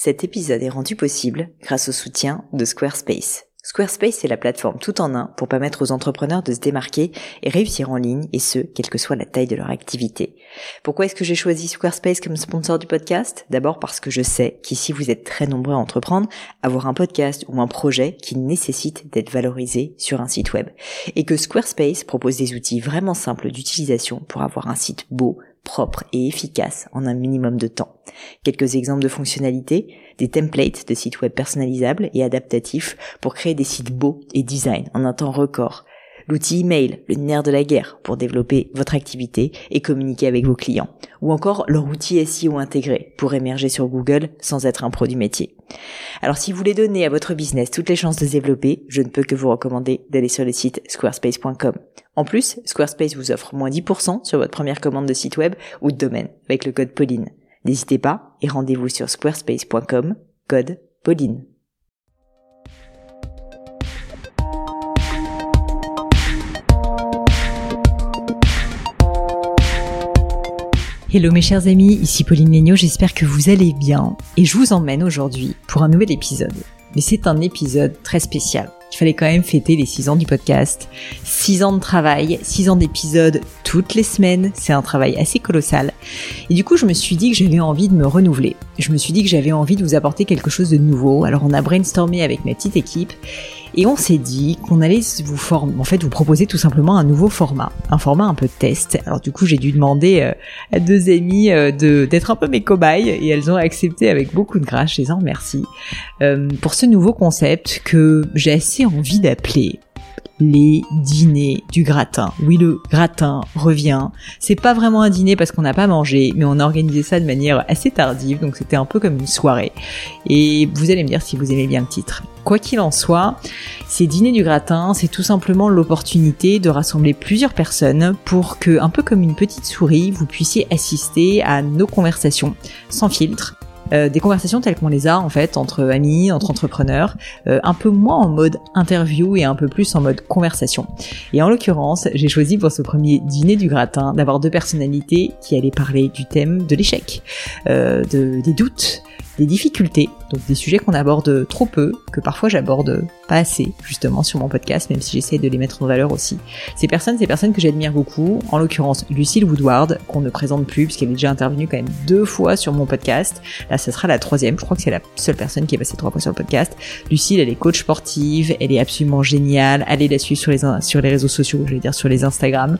Cet épisode est rendu possible grâce au soutien de Squarespace. Squarespace est la plateforme tout en un pour permettre aux entrepreneurs de se démarquer et réussir en ligne, et ce, quelle que soit la taille de leur activité. Pourquoi est-ce que j'ai choisi Squarespace comme sponsor du podcast ? D'abord parce que je sais qu'ici vous êtes très nombreux à entreprendre, avoir un podcast ou un projet qui nécessite d'être valorisé sur un site web. Et que Squarespace propose des outils vraiment simples d'utilisation pour avoir un site beau, propre et efficace en un minimum de temps. Quelques exemples de fonctionnalités, des templates de sites web personnalisables et adaptatifs pour créer des sites beaux et design en un temps record. L'outil email, le nerf de la guerre pour développer votre activité et communiquer avec vos clients. Ou encore leur outil SEO intégré pour émerger sur Google sans être un pro du métier. Alors si vous voulez donner à votre business toutes les chances de se développer, je ne peux que vous recommander d'aller sur le site squarespace.com. En plus, Squarespace vous offre moins 10% sur votre première commande de site web ou de domaine avec le code Pauline. N'hésitez pas et rendez-vous sur squarespace.com, code Pauline. Hello mes chers amis, ici Pauline Léniaud, j'espère que vous allez bien et je vous emmène aujourd'hui pour un nouvel épisode. Mais c'est un épisode très spécial. Il fallait quand même fêter les 6 ans du podcast. 6 ans de travail, 6 ans d'épisodes toutes les semaines, c'est un travail assez colossal. Et du coup, je me suis dit que j'avais envie de me renouveler. Je me suis dit que j'avais envie de vous apporter quelque chose de nouveau. Alors on a brainstormé avec ma petite équipe et on s'est dit qu'on allait vous proposer tout simplement un nouveau format. Un format un peu test. Alors du coup, j'ai dû demander à 2 amies d'être un peu mes cobayes et elles ont accepté avec beaucoup de grâce, je les en remercie, pour ce nouveau concept que j'ai assez envie d'appeler les dîners du gratin. Oui, le gratin revient. C'est pas vraiment un dîner parce qu'on n'a pas mangé, mais on a organisé ça de manière assez tardive, donc c'était un peu comme une soirée. Et vous allez me dire si vous aimez bien le titre. Quoi qu'il en soit, ces dîners du gratin, c'est tout simplement l'opportunité de rassembler plusieurs personnes pour que, un peu comme une petite souris, vous puissiez assister à nos conversations sans filtre. Des conversations telles qu'on les a en fait entre amis, entre entrepreneurs, un peu moins en mode interview et un peu plus en mode conversation. Et en l'occurrence, j'ai choisi pour ce premier dîner du gratin d'avoir 2 personnalités qui allaient parler du thème de l'échec, des doutes, des difficultés, donc des sujets qu'on aborde trop peu, que parfois j'aborde pas assez justement sur mon podcast, même si j'essaie de les mettre en valeur aussi. Ces personnes que j'admire beaucoup, en l'occurrence Lucille Woodward, qu'on ne présente plus puisqu'elle est déjà intervenue quand même 2 fois sur mon podcast. Là, ça sera la 3e, je crois que c'est la seule personne qui est passée 3 fois sur le podcast. Lucille, elle est coach sportive, elle est absolument géniale, allez la suivre sur les réseaux sociaux, je vais dire sur les Instagram.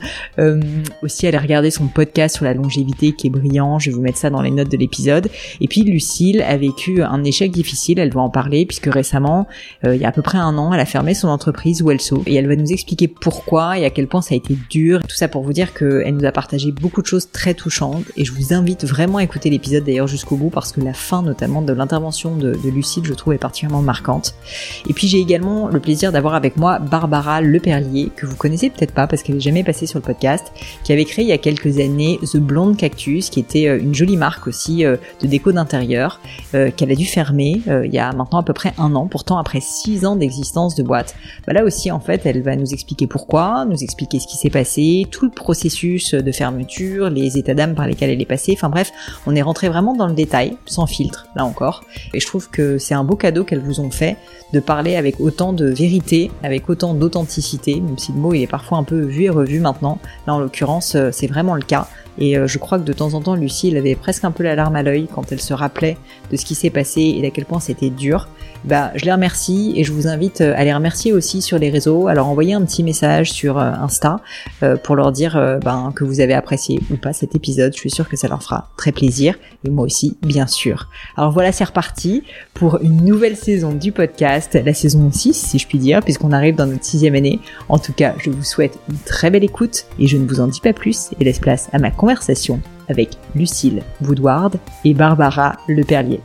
Aussi, allez regarder son podcast sur la longévité qui est brillant, je vais vous mettre ça dans les notes de l'épisode. Et puis Lucille a vécu un échec difficile, elle doit en parler puisque récemment, il y a à peu près 1 an, elle a fermé son entreprise Wellso et elle va nous expliquer pourquoi et à quel point ça a été dur. Tout ça pour vous dire qu'elle nous a partagé beaucoup de choses très touchantes et je vous invite vraiment à écouter l'épisode d'ailleurs jusqu'au bout parce que la fin notamment de l'intervention de Lucille, je trouve, est particulièrement marquante. Et puis j'ai également le plaisir d'avoir avec moi Barbara Leperlier, que vous connaissez peut-être pas parce qu'elle est jamais passée sur le podcast, qui avait créé il y a quelques années The Blonde Cactus, qui était une jolie marque aussi de déco d'intérieur, qu'elle a dû fermer il y a maintenant à peu près 1 an, pourtant après 6 ans d'existence de boîte. Là aussi en fait elle va nous expliquer pourquoi, nous expliquer ce qui s'est passé, tout le processus de fermeture, les états d'âme par lesquels elle est passée, enfin bref, on est rentré vraiment dans le détail, sans filtre, là encore, et je trouve que c'est un beau cadeau qu'elles vous ont fait de parler avec autant de vérité, avec autant d'authenticité, même si le mot il est parfois un peu vu et revu maintenant, là en l'occurrence c'est vraiment le cas. Et je crois que de temps en temps, Lucie, elle avait presque un peu la larme à l'œil quand elle se rappelait de ce qui s'est passé et à quel point c'était dur. Je les remercie et je vous invite à les remercier aussi sur les réseaux, à leur envoyer un petit message sur Insta pour leur dire que vous avez apprécié ou pas cet épisode. Je suis sûre que ça leur fera très plaisir et moi aussi, bien sûr. Alors voilà, c'est reparti pour une nouvelle saison du podcast, la saison 6 si je puis dire, puisqu'on arrive dans notre 6e année. En tout cas, je vous souhaite une très belle écoute et je ne vous en dis pas plus et laisse place à ma conversation avec Lucille Woodward et Barbara Leperlier.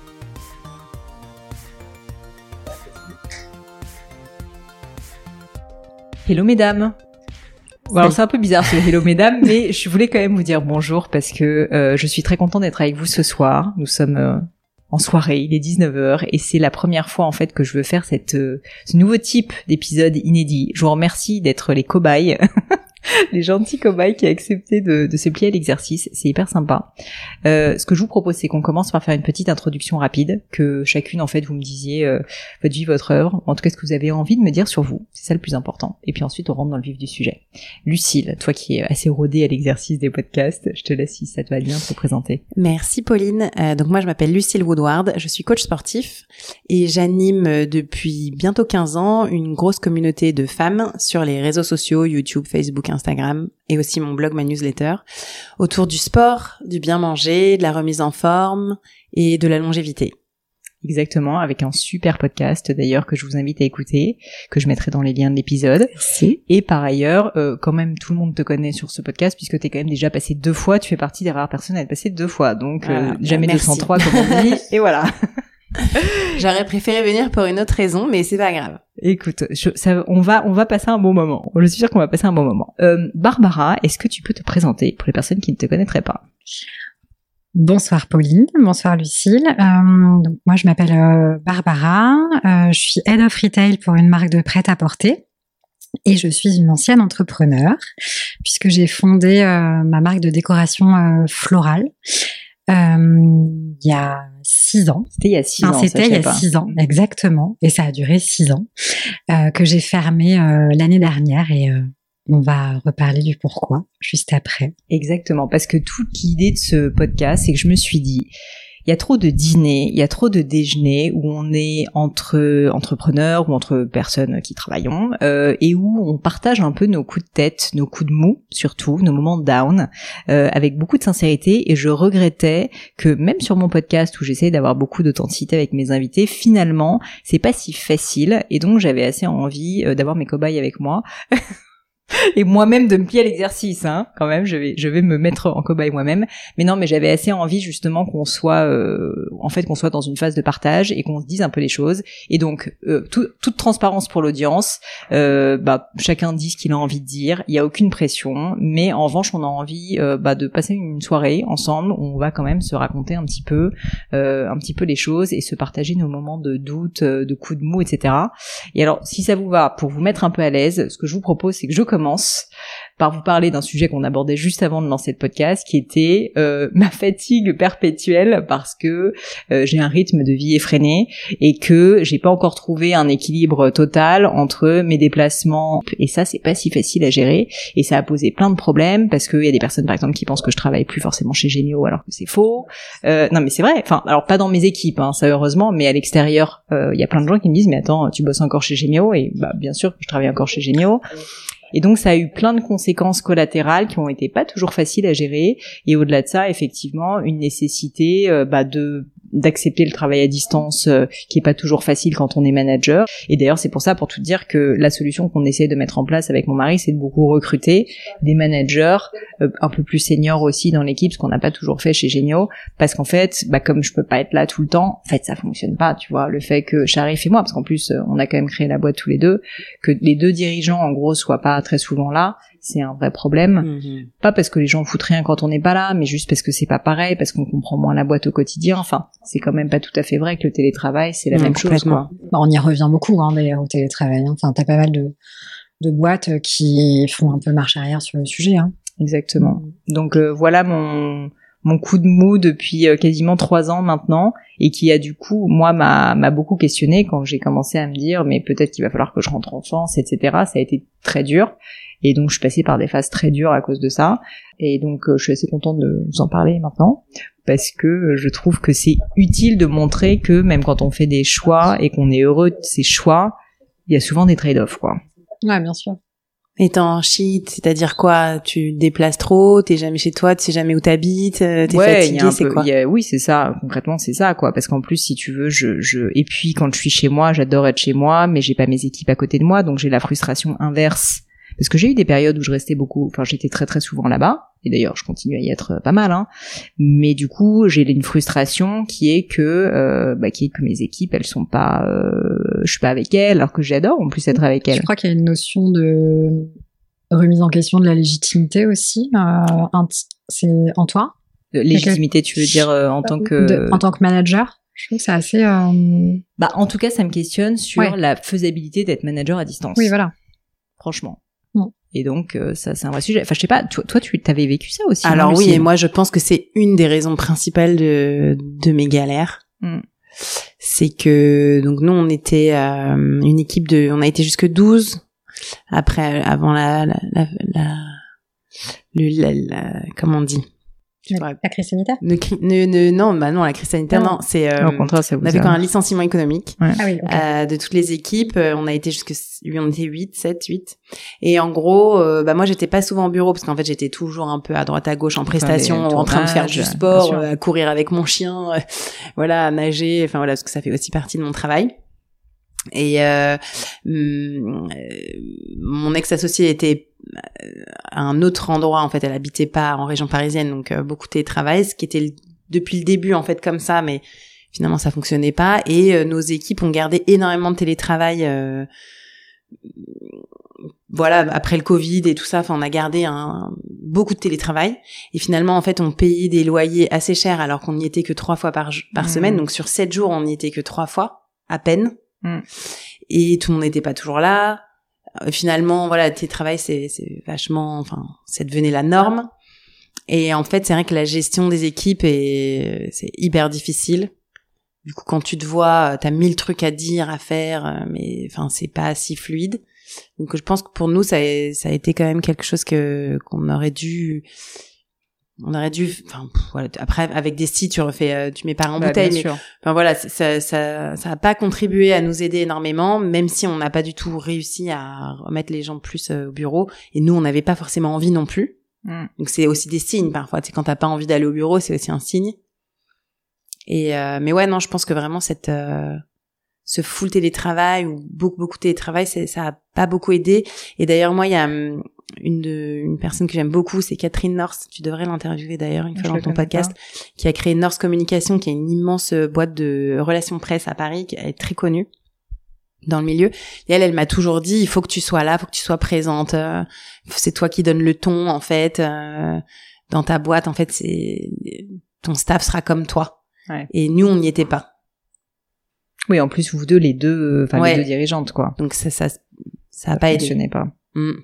Hello mesdames. Bon, alors c'est un peu bizarre ce hello mesdames, mais je voulais quand même vous dire bonjour parce que je suis très contente d'être avec vous ce soir. Nous sommes en soirée, il est 19h et c'est la première fois en fait que je veux faire ce nouveau type d'épisode inédit. Je vous remercie d'être les cobayes les gentils cobayes qui a accepté de se plier à l'exercice. C'est hyper sympa. Ce que je vous propose, c'est qu'on commence par faire une petite introduction rapide, que chacune, en fait, vous me disiez votre vie, votre œuvre, en tout cas ce que vous avez envie de me dire sur vous. C'est ça le plus important. Et puis ensuite, on rentre dans le vif du sujet. Lucille, toi qui es assez rodée à l'exercice des podcasts, je te laisse, si ça te va bien, te présenter. Merci Pauline. Donc moi, je m'appelle Lucille Woodward, je suis coach sportif et j'anime depuis bientôt 15 ans une grosse communauté de femmes sur les réseaux sociaux, YouTube, Facebook, Instagram et aussi mon blog, ma newsletter, autour du sport, du bien manger, de la remise en forme et de la longévité. Exactement, avec un super podcast d'ailleurs que je vous invite à écouter, que je mettrai dans les liens de l'épisode. Merci. Et par ailleurs, quand même tout le monde te connaît sur ce podcast puisque t'es quand même déjà passé 2 fois, tu fais partie des rares personnes à être passé 2 fois, donc jamais 203 comme on dit, et voilà. J'aurais préféré venir pour une autre raison, mais c'est pas grave. Écoute, on va passer un bon moment. Je suis sûre qu'on va passer un bon moment. Barbara, est-ce que tu peux te présenter pour les personnes qui ne te connaîtraient pas? Bonsoir Pauline, bonsoir Lucille. Donc moi je m'appelle Barbara, je suis Head of Retail pour une marque de prêt-à-porter et je suis une ancienne entrepreneur puisque j'ai fondé ma marque de décoration florale il y a 6 ans. C'était il y a 6 ans. C'était il y a 6 ans, exactement. Et ça a duré 6 ans que j'ai fermé l'année dernière et on va reparler du pourquoi juste après. Exactement, parce que toute l'idée de ce podcast, c'est que je me suis dit, il y a trop de dîners, il y a trop de déjeuners où on est entre entrepreneurs ou entre personnes qui travaillons et où on partage un peu nos coups de tête, nos coups de mou surtout, nos moments de down avec beaucoup de sincérité. Et je regrettais que même sur mon podcast où j'essaie d'avoir beaucoup d'authenticité avec mes invités, finalement c'est pas si facile et donc j'avais assez envie d'avoir mes cobayes avec moi. Et moi-même de me plier à l'exercice, hein, quand même, je vais me mettre en cobaye moi-même. Mais non, mais j'avais assez envie justement qu'on soit, qu'on soit dans une phase de partage et qu'on se dise un peu les choses. Et donc, toute transparence pour l'audience, chacun dit ce qu'il a envie de dire. Il y a aucune pression, mais en revanche, on a envie, de passer une soirée ensemble où on va quand même se raconter un petit peu les choses et se partager nos moments de doute, de coups de mou, etc. Et alors, si ça vous va, pour vous mettre un peu à l'aise, ce que je vous propose, c'est que je commence par vous parler d'un sujet qu'on abordait juste avant de lancer le podcast, qui était ma fatigue perpétuelle parce que j'ai un rythme de vie effréné et que j'ai pas encore trouvé un équilibre total entre mes déplacements et ça c'est pas si facile à gérer et ça a posé plein de problèmes parce qu'il y a des personnes par exemple qui pensent que je travaille plus forcément chez Gémeo alors que c'est faux. Non mais c'est vrai, enfin alors pas dans mes équipes hein, ça heureusement, mais à l'extérieur il y a plein de gens qui me disent mais attends tu bosses encore chez Gémeo et bien sûr que je travaille encore chez Gémeo. Et donc ça a eu plein de conséquences collatérales qui ont été pas toujours faciles à gérer et au-delà de ça effectivement une nécessité d'accepter le travail à distance qui est pas toujours facile quand on est manager. Et d'ailleurs c'est pour ça, pour tout dire, que la solution qu'on essaie de mettre en place avec mon mari, c'est de beaucoup recruter des managers un peu plus seniors aussi dans l'équipe, ce qu'on n'a pas toujours fait chez Gémeo, parce qu'en fait comme je peux pas être là tout le temps, en fait ça fonctionne pas, tu vois, le fait que Sharif et moi, parce qu'en plus on a quand même créé la boîte tous les deux, que les 2 dirigeants en gros soient pas très souvent là, c'est un vrai problème. Pas parce que les gens foutent rien quand on n'est pas là, mais juste parce que c'est pas pareil, parce qu'on comprend moins la boîte au quotidien. Enfin, c'est quand même pas tout à fait vrai que le télétravail, c'est la même chose, quoi. On y revient beaucoup, d'ailleurs, au télétravail. Enfin, t'as pas mal de boîtes qui font un peu marche arrière sur le sujet. Hein. Exactement. Donc voilà mon coup de mou depuis quasiment 3 ans maintenant, et qui a du coup, moi, m'a beaucoup questionné quand j'ai commencé à me dire, mais peut-être qu'il va falloir que je rentre en France, etc. Ça a été très dur. Et donc, je suis passée par des phases très dures à cause de ça. Et donc, je suis assez contente de vous en parler maintenant, parce que je trouve que c'est utile de montrer que même quand on fait des choix et qu'on est heureux de ces choix, il y a souvent des trade-offs, quoi. Ouais, bien sûr. Et t'es en shit, c'est-à-dire quoi? Tu te déplaces trop, t'es jamais chez toi, tu sais jamais où t'habites, t'es fatigué, c'est quoi? Oui, c'est ça. Concrètement, c'est ça, quoi. Parce qu'en plus, si tu veux, et puis quand je suis chez moi, j'adore être chez moi, mais j'ai pas mes équipes à côté de moi, donc j'ai la frustration inverse. Parce que j'ai eu des périodes où je restais j'étais très très souvent là-bas, et d'ailleurs je continue à y être pas mal, hein. Mais du coup j'ai une frustration qui est que mes équipes elles sont pas, je suis pas avec elles, alors que j'adore en plus être avec elles. Je crois qu'il y a une notion de remise en question de la légitimité aussi, c'est en toi. Légitimité, tu veux dire en tant que manager? Je trouve que c'est assez. En tout cas ça me questionne sur la faisabilité d'être manager à distance. Oui, voilà. Franchement. Et donc ça c'est un vrai sujet. Enfin je sais pas, toi tu t'avais vécu ça aussi. Alors non, oui, et moi je pense que c'est une des raisons principales de mes galères. C'est que donc nous on était une équipe on a été jusque 12 avant la comment on dit? La crise sanitaire? Non, la crise sanitaire, non, c'est, au contraire, ça vous on avait quand même un licenciement économique, Ah oui, okay. De toutes les équipes, on a été on était 8. Et en gros, moi, j'étais pas souvent au bureau parce qu'en fait, j'étais toujours un peu à droite, à gauche, en prestation, en train de faire du sport, à courir avec mon chien, voilà, à nager, enfin voilà, parce que ça fait aussi partie de mon travail. Et mon ex-associée était à un autre endroit, en fait, elle habitait pas en région parisienne, donc beaucoup de télétravail, ce qui était depuis le début en fait comme ça, mais finalement ça fonctionnait pas. Et nos équipes ont gardé énormément de télétravail, voilà, après le Covid et tout ça. Enfin, on a gardé beaucoup de télétravail, et finalement en fait on payait des loyers assez chers alors qu'on n'y était que 3 fois par semaine. Donc sur 7 jours on n'y était que 3 fois à peine. Et tout le monde n'était pas toujours là. Finalement, voilà, le télétravail, c'est vachement, enfin, ça devenait la norme. Et en fait, c'est vrai que la gestion des équipes c'est hyper difficile. Du coup, quand tu te vois, t'as 1000 trucs à dire, à faire, mais enfin, c'est pas si fluide. Donc, je pense que pour nous, ça a été quand même quelque chose qu'on aurait dû, enfin, voilà. Après, avec des styles, tu mets pas en bouteille, mais enfin voilà, ça a pas contribué à nous aider énormément, même si on n'a pas du tout réussi à remettre les gens plus au bureau. Et nous, on n'avait pas forcément envie non plus. Donc c'est aussi des signes parfois. Tu sais, quand t'as pas envie d'aller au bureau, c'est aussi un signe. Et mais ouais, non, je pense que vraiment ce full télétravail ou beaucoup de télétravail, ça a pas beaucoup aidé. Et d'ailleurs, moi, il y a une personne que j'aime beaucoup, c'est Catherine North. Tu devrais l'interviewer d'ailleurs une fois dans ton podcast, qui a créé North Communication, qui est une immense boîte de relations presse à Paris, qui est très connue dans le milieu. Et elle m'a toujours dit, il faut que tu sois là, il faut que tu sois présente. C'est toi qui donnes le ton, en fait, dans ta boîte. En fait, ton staff sera comme toi. Ouais. Et nous, on n'y était pas. Oui, en plus, vous deux, les deux dirigeantes, quoi. Donc ça a pas aidé. Ça fonctionnait pas.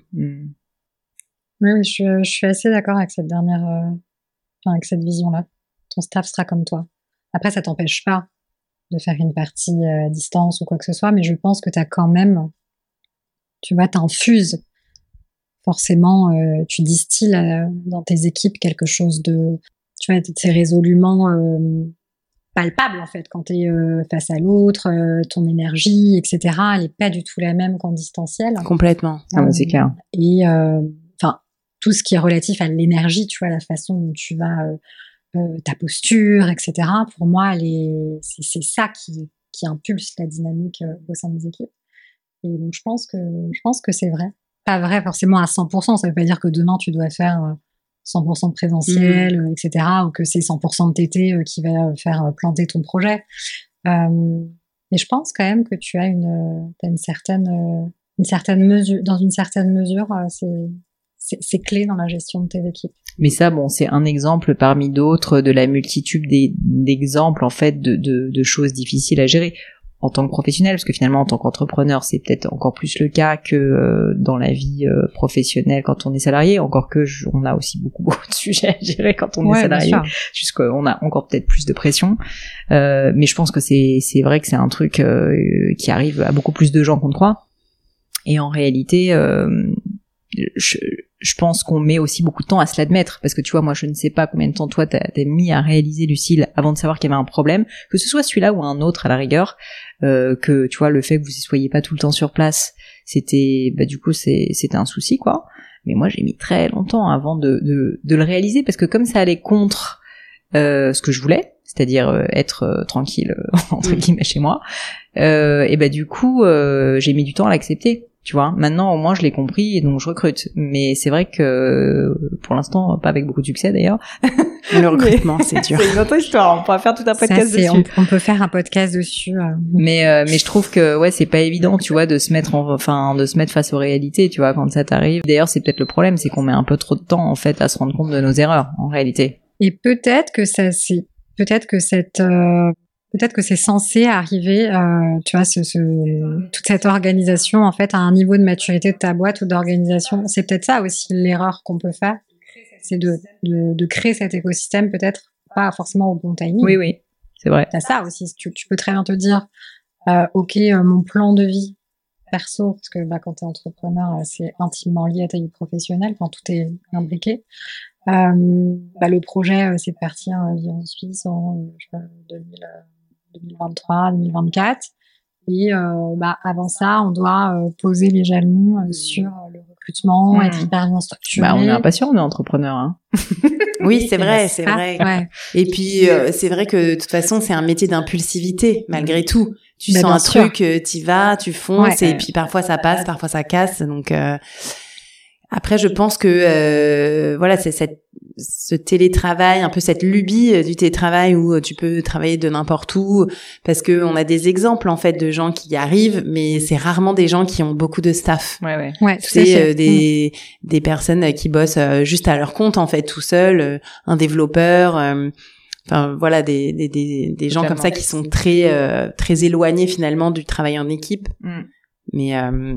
Oui, je suis assez d'accord avec cette dernière, avec cette vision-là. Ton staff sera comme toi. Après, ça t'empêche pas de faire une partie à distance ou quoi que ce soit, mais je pense que t'as quand même, tu vois, t'infuses forcément, tu distilles dans tes équipes quelque chose de, tu vois, c'est résolument palpable en fait quand t'es face à l'autre, ton énergie, etc. Elle est pas du tout la même qu'en distanciel. Complètement. Ah mais c'est clair. Et enfin tout ce qui est relatif à l'énergie, tu vois, la façon dont tu vas, ta posture, etc. Pour moi, c'est ça qui impulse la dynamique au sein des équipes. Et donc je pense que c'est vrai. Pas vrai forcément à 100%. Ça veut pas dire que demain tu dois faire 100% de présentiel, etc. Ou que c'est 100% de TT qui va faire planter ton projet. Mais je pense quand même que tu as une certaine mesure, dans une certaine mesure, c'est clé dans la gestion de tes équipes. Mais ça, bon, c'est un exemple parmi d'autres de la multitude d'exemples, en fait, de choses difficiles à gérer en tant que professionnel, parce que finalement, en tant qu'entrepreneur, c'est peut-être encore plus le cas que dans la vie professionnelle quand on est salarié, encore que on a aussi beaucoup de sujets à gérer quand on est salarié, jusqu'on a encore peut-être plus de pression. Mais je pense que c'est vrai que c'est un truc qui arrive à beaucoup plus de gens qu'on ne croit. Et en réalité, je pense qu'on met aussi beaucoup de temps à se l'admettre, parce que tu vois, moi je ne sais pas combien de temps toi t'as mis à réaliser, Lucille, avant de savoir qu'il y avait un problème, que ce soit celui-là ou un autre à la rigueur, que tu vois, le fait que vous y soyez pas tout le temps sur place, c'était du coup c'était un souci, quoi. Mais moi j'ai mis très longtemps avant de le réaliser, parce que comme ça allait contre ce que je voulais, c'est-à-dire être tranquille entre guillemets chez moi, et du coup j'ai mis du temps à l'accepter. Tu vois, maintenant au moins je l'ai compris et donc je recrute. Mais c'est vrai que pour l'instant, pas avec beaucoup de succès d'ailleurs. Le recrutement, c'est dur. C'est une autre histoire. On pourra faire tout un podcast dessus. On peut faire un podcast dessus. Mais je trouve que ouais, c'est pas évident, tu vois, de se mettre face aux réalités, tu vois, quand ça t'arrive. D'ailleurs, c'est peut-être le problème, c'est qu'on met un peu trop de temps en fait à se rendre compte de nos erreurs en réalité. Et peut-être que cette peut-être que c'est censé arriver, tu vois, toute cette organisation, en fait, à un niveau de maturité de ta boîte ou d'organisation. C'est peut-être ça aussi l'erreur qu'on peut faire, c'est de créer cet écosystème, peut-être pas forcément au bon timing. Oui, c'est vrai. T'as ça aussi. Tu peux très bien te dire, ok, mon plan de vie perso, parce que quand t'es entrepreneur, c'est intimement lié à ta vie professionnelle, quand tout est imbriqué. Le projet, c'est de partir vivre en Suisse en 2023, 2024. Et avant ça, on doit poser les jalons sur le recrutement, être hyper bien structuré. On est impatient, on est entrepreneur. Hein. Oui, c'est vrai. Ouais. Et puis, c'est vrai que de toute façon, c'est un métier d'impulsivité, malgré tout. Tu sens un truc, t'y vas, tu fonces, et puis parfois ça passe, parfois ça casse. Donc après, je pense que c'est ce télétravail, un peu cette lubie du télétravail où tu peux travailler de n'importe où, parce que on a des exemples en fait de gens qui y arrivent, mais c'est rarement des gens qui ont beaucoup de staff. Ouais, c'est des personnes qui bossent juste à leur compte en fait, tout seuls, un développeur. Enfin voilà, des gens comme ça qui sont très très éloignés finalement du travail en équipe. Mais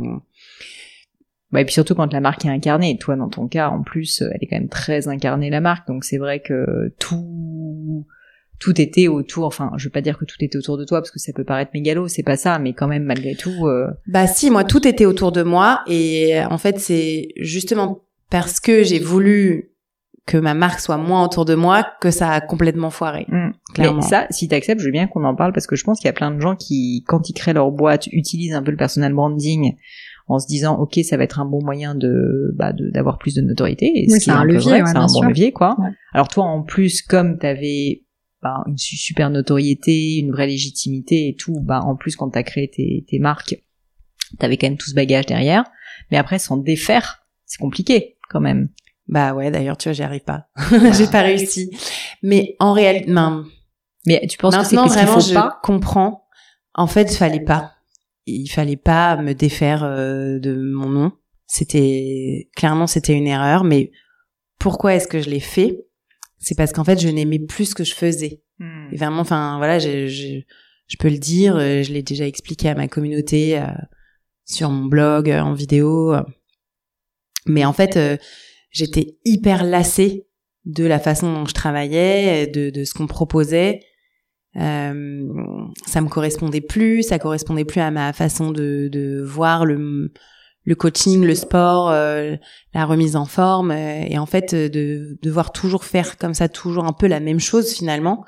et puis surtout quand la marque est incarnée, toi dans ton cas en plus elle est quand même très incarnée la marque, donc c'est vrai que tout était autour, enfin je veux pas dire que tout était autour de toi parce que ça peut paraître mégalo, c'est pas ça, mais quand même malgré tout si, moi tout était autour de moi, et en fait c'est justement parce que j'ai voulu que ma marque soit moins autour de moi que ça a complètement foiré. Clairement. Mais ça, si t'acceptes, je veux bien qu'on en parle parce que je pense qu'il y a plein de gens qui, quand ils créent leur boîte, utilisent un peu le personal branding en se disant ok, ça va être un bon moyen d'avoir plus de notoriété, et oui, c'est un levier, c'est un bon levier quoi. Ouais. Alors toi en plus, comme t'avais une super notoriété, une vraie légitimité et tout, en plus quand t'as créé tes marques, t'avais quand même tout ce bagage derrière, mais après s'en défaire c'est compliqué quand même. D'ailleurs tu vois, j'y arrive pas. J'ai pas réussi, mais en réalité mais tu penses maintenant que c'est vraiment qu'il faut je comprends, en fait il fallait pas me défaire de mon nom. C'était une erreur, mais pourquoi est-ce que je l'ai fait? C'est parce qu'en fait, je n'aimais plus ce que je faisais. Et vraiment, enfin voilà, je peux le dire, je l'ai déjà expliqué à ma communauté sur mon blog, en vidéo. Mais en fait, j'étais hyper lassée de la façon dont je travaillais, de ce qu'on me proposait. Ça me correspondait plus, à ma façon de voir le coaching, le sport, la remise en forme, et en fait de devoir toujours faire comme ça, toujours un peu la même chose finalement,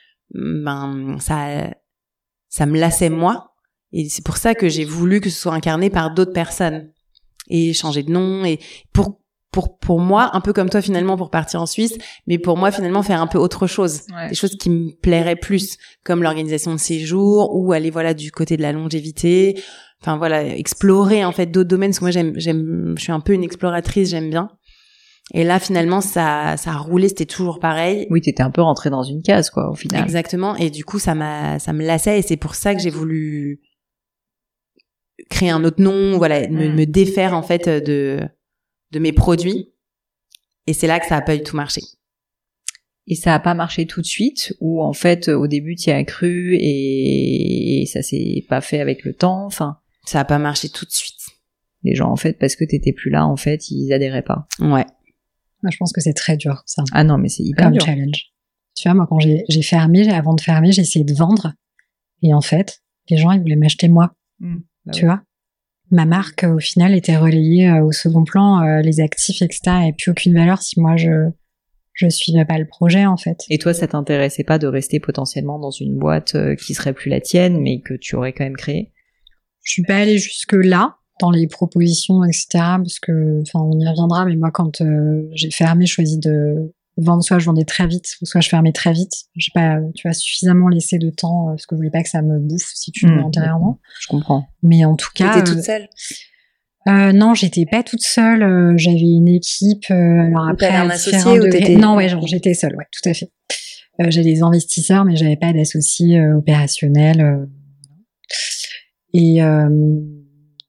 ça me lassait moi, et c'est pour ça que j'ai voulu que ce soit incarné par d'autres personnes et changer de nom, et pour moi, un peu comme toi finalement pour partir en Suisse, mais pour moi finalement faire un peu autre chose, des choses qui me plairaient plus, comme l'organisation de séjours, ou aller du côté de la longévité, enfin voilà, explorer en fait d'autres domaines, parce que moi je suis un peu une exploratrice, j'aime bien. Et là finalement ça a roulé, c'était toujours pareil. Oui, t'étais un peu rentrée dans une case quoi au final. Exactement, et du coup ça me lassait, et c'est pour ça que j'ai voulu créer un autre nom, me défaire en fait de mes produits, et c'est là que ça a pas du tout marché. Et ça a pas marché tout de suite, ou en fait au début t'y as cru et ça s'est pas fait avec le temps, enfin ça a pas marché tout de suite. Les gens en fait parce que t'étais plus là, en fait ils adhéraient pas. Ouais. Moi je pense que c'est très dur ça. Ah non mais c'est hyper comme dur. Challenge. Tu vois, moi quand j'ai fermé, avant de fermer, j'ai essayé de vendre, et en fait les gens ils voulaient m'acheter moi. Tu vois, ma marque au final était relayée au second plan, les actifs etc. et plus aucune valeur si moi je suivais pas le projet en fait. Et toi ça t'intéressait pas de rester potentiellement dans une boîte qui serait plus la tienne mais que tu aurais quand même créée? Je suis pas allée jusque là dans les propositions etc. parce que on y reviendra, mais moi quand j'ai fermé, je choisis de vendre, soit je vendais très vite, soit je fermais très vite. J'ai pas, suffisamment laissé de temps parce que je voulais pas que ça me bouffe, si tu veux, antérieurement. Je comprends. Mais en tout cas, t'étais toute seule? Non, j'étais pas toute seule. J'avais une équipe. Alors après, t'avais un associé ou t'étais... Non, j'étais seule. Ouais, tout à fait. J'ai des investisseurs, mais j'avais pas d'associé opérationnel. Et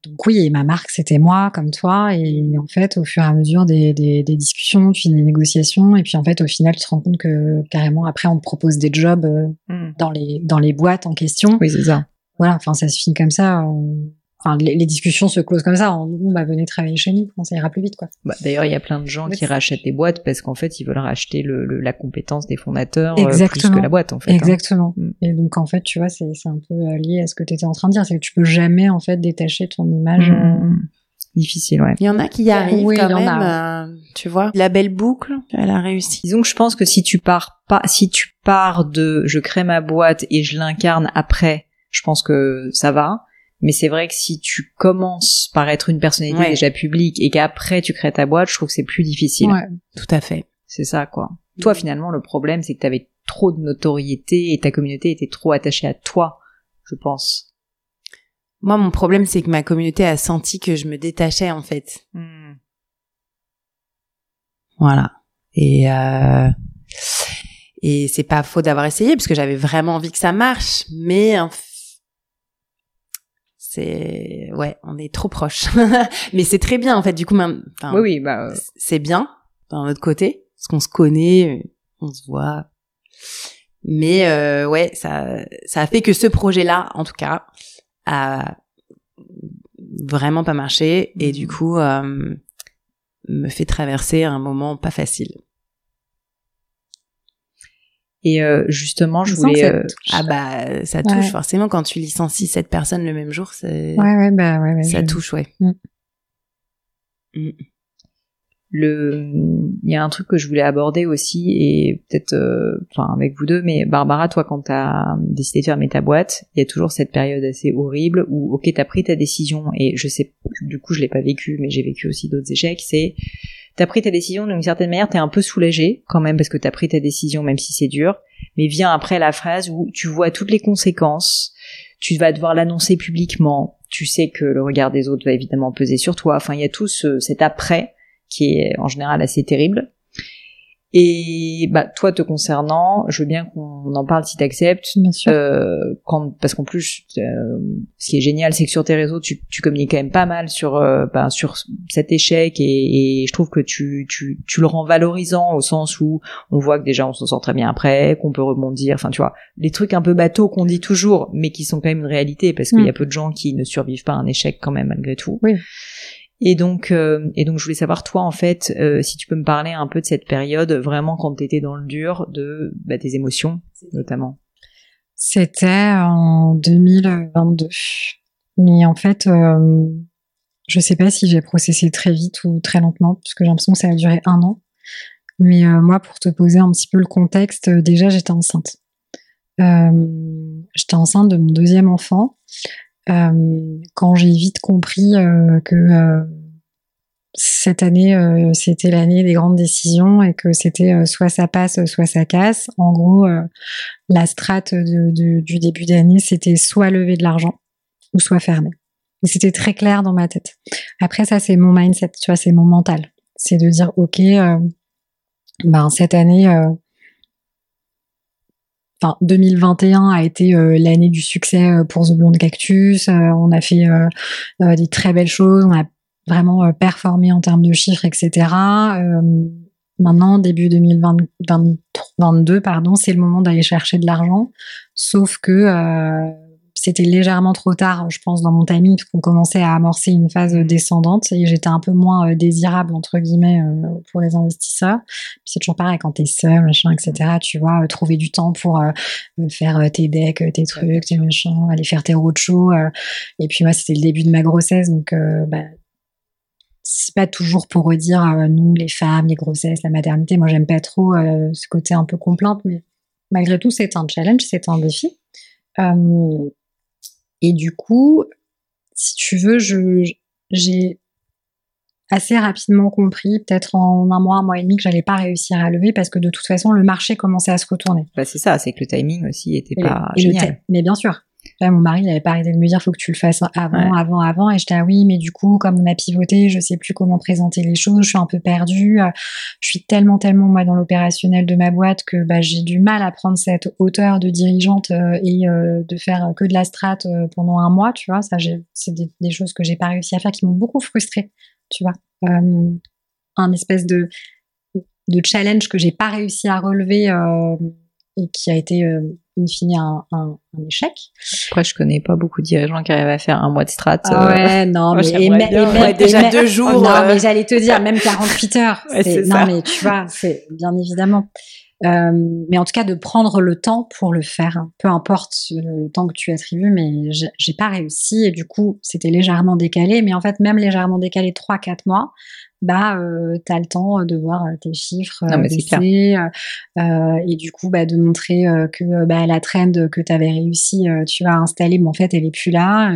Donc oui, et ma marque, c'était moi, comme toi. Et en fait, au fur et à mesure des discussions, puis des négociations, et puis en fait, au final, tu te rends compte que carrément, après, on te propose des jobs dans les boîtes en question. Oui, c'est ça. Voilà, enfin, ça se finit comme ça. Enfin, les discussions se closent comme ça. Venez travailler chez nous, ça ira plus vite, quoi. D'ailleurs, il y a plein de gens qui rachètent des boîtes parce qu'en fait, ils veulent racheter la compétence des fondateurs plus que la boîte, en fait. Exactement. Et donc, en fait, tu vois, c'est un peu lié à ce que tu étais en train de dire. C'est que tu peux jamais, en fait, détacher ton image. Difficile, ouais. Il y en a qui y arrivent oui, quand même, tu vois. La belle boucle, elle a réussi. Disons que je pense que si tu pars de je crée ma boîte et je l'incarne après, je pense que ça va. Mais c'est vrai que si tu commences par être une personnalité déjà publique et qu'après tu crées ta boîte, je trouve que c'est plus difficile. Ouais, tout à fait. C'est ça, quoi. Toi, finalement, le problème, c'est que t'avais trop de notoriété et ta communauté était trop attachée à toi, je pense. Moi, mon problème, c'est que ma communauté a senti que je me détachais, en fait. Voilà. Et c'est pas faux d'avoir essayé, parce que j'avais vraiment envie que ça marche, mais on est trop proches. Mais c'est très bien, en fait, du coup, c'est bien, d'un autre côté, parce qu'on se connaît, on se voit. Mais, ça a fait que ce projet-là, en tout cas, a vraiment pas marché, et du coup, me fait traverser un moment pas facile. Et justement, je voulais... ça touche forcément quand tu licencies 7 personnes le même jour, c'est... ça touche, Il y a un truc que je voulais aborder aussi, et peut-être avec vous deux, mais Barbara, toi, quand t'as décidé de fermer ta boîte, il y a toujours cette période assez horrible où ok, t'as pris ta décision, et je sais, du coup je l'ai pas vécu, mais j'ai vécu aussi d'autres échecs. C'est t'as pris ta décision, d'une certaine manière t'es un peu soulagé quand même parce que t'as pris ta décision, même si c'est dur, mais vient après la phase où tu vois toutes les conséquences, tu vas devoir l'annoncer publiquement, tu sais que le regard des autres va évidemment peser sur toi, enfin il y a tout cet après qui est en général assez terrible. Et toi, te concernant, je veux bien qu'on en parle si t'acceptes. Bien sûr. Parce qu'en plus, ce qui est génial, c'est que sur tes réseaux, tu communiques quand même pas mal sur cet échec, et je trouve que tu le rends valorisant au sens où on voit que déjà on s'en sort très bien après, qu'on peut rebondir. Enfin, tu vois, les trucs un peu bateaux qu'on dit toujours, mais qui sont quand même une réalité, parce qu'il y a peu de gens qui ne survivent pas à un échec quand même malgré tout. Oui. Et donc, je voulais savoir, toi, en fait, si tu peux me parler un peu de cette période, vraiment quand t'étais dans le dur, de tes émotions, notamment. C'était en 2022. Mais en fait, je sais pas si j'ai processé très vite ou très lentement, parce que j'ai l'impression que ça a duré 1 an. Mais moi, pour te poser un petit peu le contexte, déjà, j'étais enceinte. J'étais enceinte de mon 2e enfant. Quand j'ai vite compris que cette année c'était l'année des grandes décisions et que c'était soit ça passe soit ça casse. En gros, la strate du début d'année, c'était soit lever de l'argent ou soit fermer. Et c'était très clair dans ma tête. Après ça, c'est mon mindset, tu vois, c'est mon mental. C'est de dire ok, cette année 2021 a été l'année du succès pour The Blonde Cactus. On a fait des très belles choses. On a vraiment performé en termes de chiffres, etc. Maintenant, début 2022, c'est le moment d'aller chercher de l'argent. Sauf que c'était légèrement trop tard, je pense, dans mon timing, qu'on commençait à amorcer une phase descendante et j'étais un peu moins désirable, entre guillemets, pour les investisseurs. Puis c'est toujours pareil, quand t'es seul, machin, etc., tu vois, trouver du temps pour faire tes decks, tes trucs, tes machins, aller faire tes roadshows. Et puis moi, c'était le début de ma grossesse, donc c'est pas toujours pour redire nous, les femmes, les grossesses, la maternité. Moi, j'aime pas trop ce côté un peu complainte, mais malgré tout, c'est un challenge, c'est un défi. Et du coup, si tu veux, j'ai assez rapidement compris, peut-être en 1 mois, 1 mois et demi, que j'allais pas réussir à lever parce que de toute façon, le marché commençait à se retourner. C'est ça, c'est que le timing aussi était pas génial. Mais bien sûr. Là, mon mari, il avait pas arrêté de me dire, faut que tu le fasses avant. Et j'étais, ah oui, mais du coup, comme on a pivoté, je sais plus comment présenter les choses, je suis un peu perdue. Je suis tellement, moi, dans l'opérationnel de ma boîte que, j'ai du mal à prendre cette hauteur de dirigeante et de faire que de la strat pendant un mois, tu vois. Ça, c'est des choses que j'ai pas réussi à faire, qui m'ont beaucoup frustrée, tu vois. Un espèce de challenge que j'ai pas réussi à relever et qui a été in fine un échec. Après, je connais pas beaucoup de dirigeants qui arrivent à faire un mois de strat. Ouais, non, mais déjà 2 jours. Non, mais j'allais te dire, même 48 heures. Ouais, c'est non, ça. mais tu vois, c'est bien évidemment. Mais en tout cas, de prendre le temps pour le faire, hein. Peu importe le temps que tu attribues, mais j'ai pas réussi et du coup, c'était légèrement décalé. Mais en fait, même légèrement décalé 3-4 mois, t'as le temps de voir tes chiffres baisser et du coup, de montrer que la trend que t'avais réussi, tu vas installer, mais en fait, elle est plus là.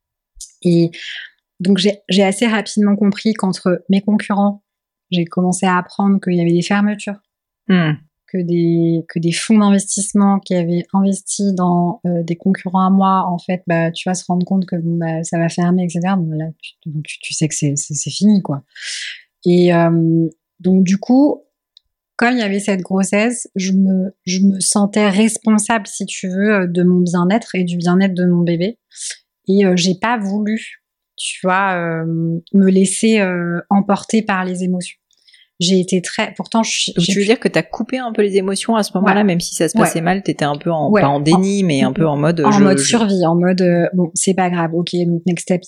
Et donc, j'ai assez rapidement compris qu'entre mes concurrents, j'ai commencé à apprendre qu'il y avait des fermetures. Que des fonds d'investissement qui avaient investi dans des concurrents à moi, en fait, tu vas se rendre compte que ça va fermer, etc. Bon, là, tu sais que c'est fini, quoi. Et donc, du coup, comme il y avait cette grossesse, je me sentais responsable, si tu veux, de mon bien-être et du bien-être de mon bébé. Et j'ai pas voulu, tu vois, me laisser emporter par les émotions. J'ai été pourtant Donc tu veux dire que t'as coupé un peu les émotions à ce moment-là, même si ça se passait mal, t'étais un peu pas en déni, mais un peu en mode survie, en mode bon, c'est pas grave, ok, donc next step,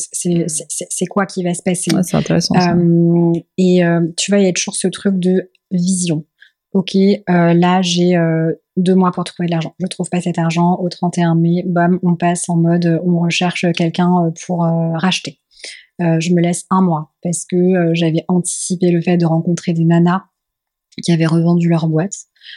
c'est quoi qui va se passer. C'est intéressant ça. Et tu vois, il y a toujours ce truc de vision. Ok, là j'ai 2 mois pour trouver de l'argent, je trouve pas cet argent, au 31 mai, bam, on passe en mode on recherche quelqu'un pour racheter. Je me laisse 1 mois parce que j'avais anticipé le fait de rencontrer des nanas qui avaient revendu leur boîte,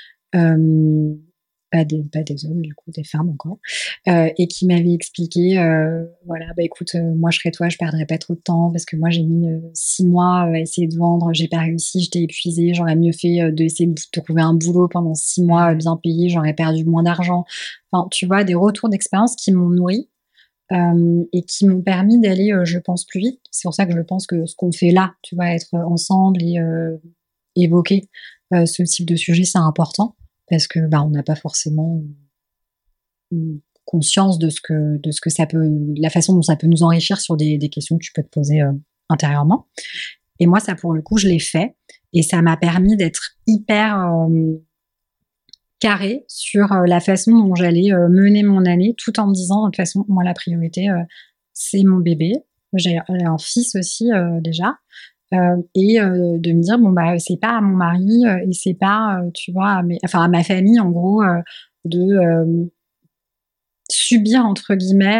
pas des hommes, du coup, des femmes encore, et qui m'avaient expliqué, voilà, écoute, moi je serais toi, je perdrais pas trop de temps parce que moi j'ai mis 6 mois à essayer de vendre, j'ai pas réussi, j'étais épuisée, j'aurais mieux fait d'essayer de trouver un boulot pendant 6 mois bien payé, j'aurais perdu moins d'argent. Enfin, tu vois, des retours d'expérience qui m'ont nourrie. Et qui m'ont permis d'aller, je pense, plus vite. C'est pour ça que je pense que ce qu'on fait là, tu vois, être ensemble et évoquer ce type de sujet, c'est important parce que on n'a pas forcément conscience de ce que ça peut, la façon dont ça peut nous enrichir sur des questions que tu peux te poser intérieurement. Et moi, ça, pour le coup, je l'ai fait et ça m'a permis d'être hyper carré sur la façon dont j'allais mener mon année, tout en me disant, de toute façon, moi, la priorité, c'est mon bébé. J'ai un fils aussi déjà. Et de me dire, c'est pas à mon mari et c'est pas, tu vois, à ma famille, en gros, de subir, entre guillemets,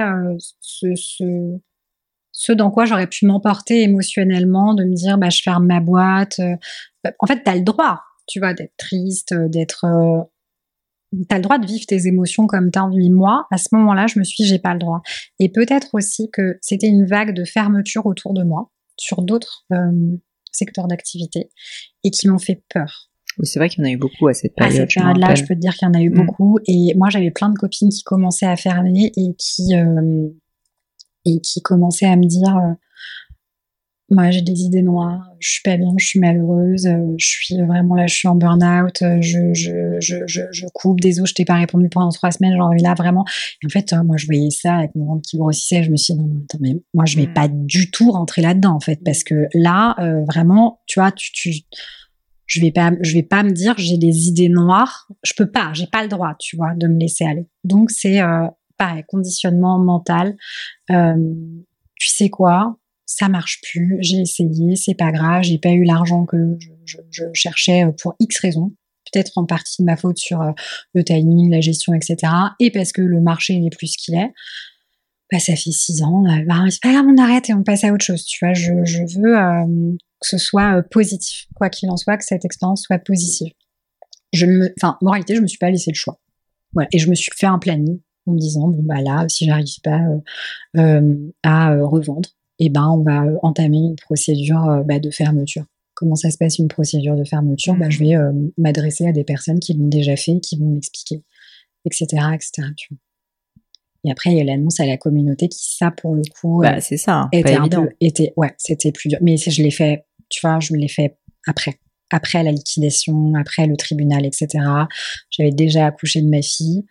ce dans quoi j'aurais pu m'emporter émotionnellement, de me dire, je ferme ma boîte. En fait, t'as le droit, tu vois, d'être triste, d'être... T'as le droit de vivre tes émotions comme t'as envie. Moi, à ce moment-là, je me suis dit, j'ai pas le droit. Et peut-être aussi que c'était une vague de fermeture autour de moi, sur d'autres secteurs d'activité, et qui m'ont fait peur. Oui, c'est vrai qu'il y en a eu beaucoup à cette période. À cette période-là, je peux te dire qu'il y en a eu beaucoup. Et moi, j'avais plein de copines qui commençaient à fermer et qui commençaient à me dire... moi, j'ai des idées noires, je suis pas bien, je suis malheureuse, je suis vraiment là, je suis en burn-out, je coupe des os, je t'ai pas répondu pendant 3 semaines, genre là vraiment. Et en fait, moi, je voyais ça avec mon ventre qui grossissait, je me suis dit non, attends, mais moi, je vais pas du tout rentrer là-dedans en fait, parce que là, vraiment, tu vois, je vais pas me dire j'ai des idées noires, j'ai pas le droit, tu vois, de me laisser aller. Donc c'est pareil, conditionnement mental. Tu sais quoi? Ça marche plus, j'ai essayé, c'est pas grave, j'ai pas eu l'argent que je cherchais pour X raisons, peut-être en partie de ma faute sur le timing, la gestion, etc. Et parce que le marché n'est plus ce qu'il est. Ça fait 6 ans, c'est pas grave, on arrête et on passe à autre chose, tu vois. Je veux que ce soit positif, quoi qu'il en soit, que cette expérience soit positive. En réalité, je me suis pas laissé le choix. Voilà, et je me suis fait un planning en me disant là, si j'arrive pas à revendre, on va entamer une procédure de fermeture. Comment ça se passe une procédure de fermeture? Je vais m'adresser à des personnes qui l'ont déjà fait, qui vont m'expliquer, etc., etc. Tu vois. Et après, il y a l'annonce à la communauté qui, ça, pour le coup, c'est ça, était pas évident. C'était plus dur. Mais je l'ai fait, tu vois, je me l'ai fait après la liquidation, après le tribunal, etc. J'avais déjà accouché de ma fille.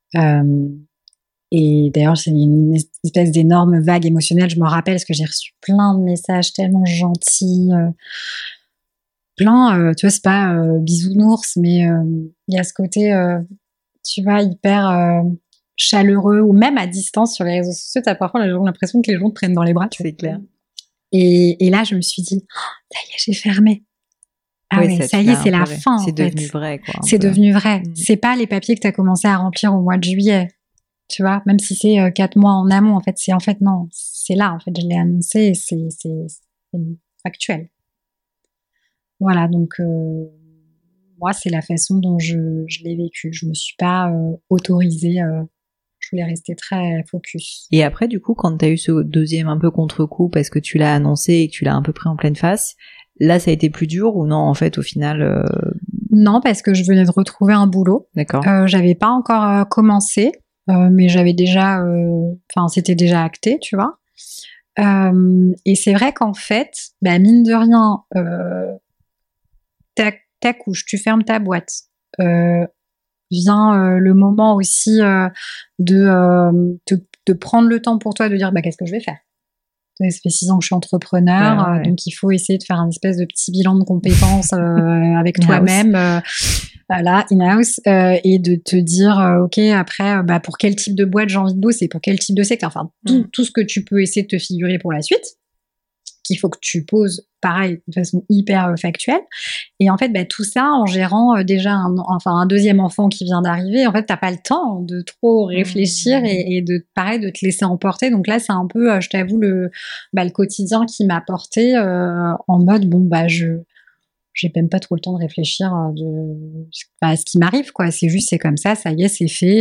Et d'ailleurs, c'est une espèce d'énorme vague émotionnelle. Je me rappelle parce que j'ai reçu plein de messages tellement gentils, tu vois, c'est pas bisounours, mais il y a ce côté, tu vois, hyper chaleureux, ou même à distance sur les réseaux sociaux, t'as parfois l'impression que les gens te prennent dans les bras. C'est clair. Et là, je me suis dit, ça y est, j'ai fermé. Ah oui, ça y est, c'est la fin. C'est devenu vrai, quoi. C'est devenu vrai. C'est pas les papiers que t'as commencé à remplir au mois de juillet. Tu vois, même si c'est 4 mois en amont, non, c'est là, en fait, je l'ai annoncé et c'est factuel. Voilà, donc moi, c'est la façon dont je l'ai vécu. Je me suis pas autorisée, je voulais rester très focus. Et après, du coup, quand t'as eu ce deuxième un peu contre-coup parce que tu l'as annoncé et que tu l'as un peu pris en pleine face, là, ça a été plus dur ou non, en fait, au final Non, parce que je venais de retrouver un boulot. D'accord. J'avais pas encore commencé. Mais j'avais déjà, c'était déjà acté, tu vois. Et c'est vrai qu'en fait, mine de rien, t'accouches, tu fermes ta boîte. Vient le moment aussi de prendre le temps pour toi de dire qu'est-ce que je vais faire. Ça fait 6 ans que je suis entrepreneur, donc il faut essayer de faire un espèce de petit bilan de compétences avec toi-même. Voilà, in-house, et de te dire, ok, après, pour quel type de boîte j'ai envie de bosser, pour quel type de secteur, enfin, tout ce que tu peux essayer de te figurer pour la suite, qu'il faut que tu poses, pareil, de façon hyper factuelle. Et en fait, tout ça, en gérant déjà un deuxième enfant qui vient d'arriver, en fait, t'as pas le temps de trop réfléchir et de te laisser emporter. Donc là, c'est un peu, je t'avoue, le quotidien qui m'a porté en mode, j'ai même pas trop le temps de réfléchir à ce qui m'arrive, quoi. C'est comme ça y est, c'est fait.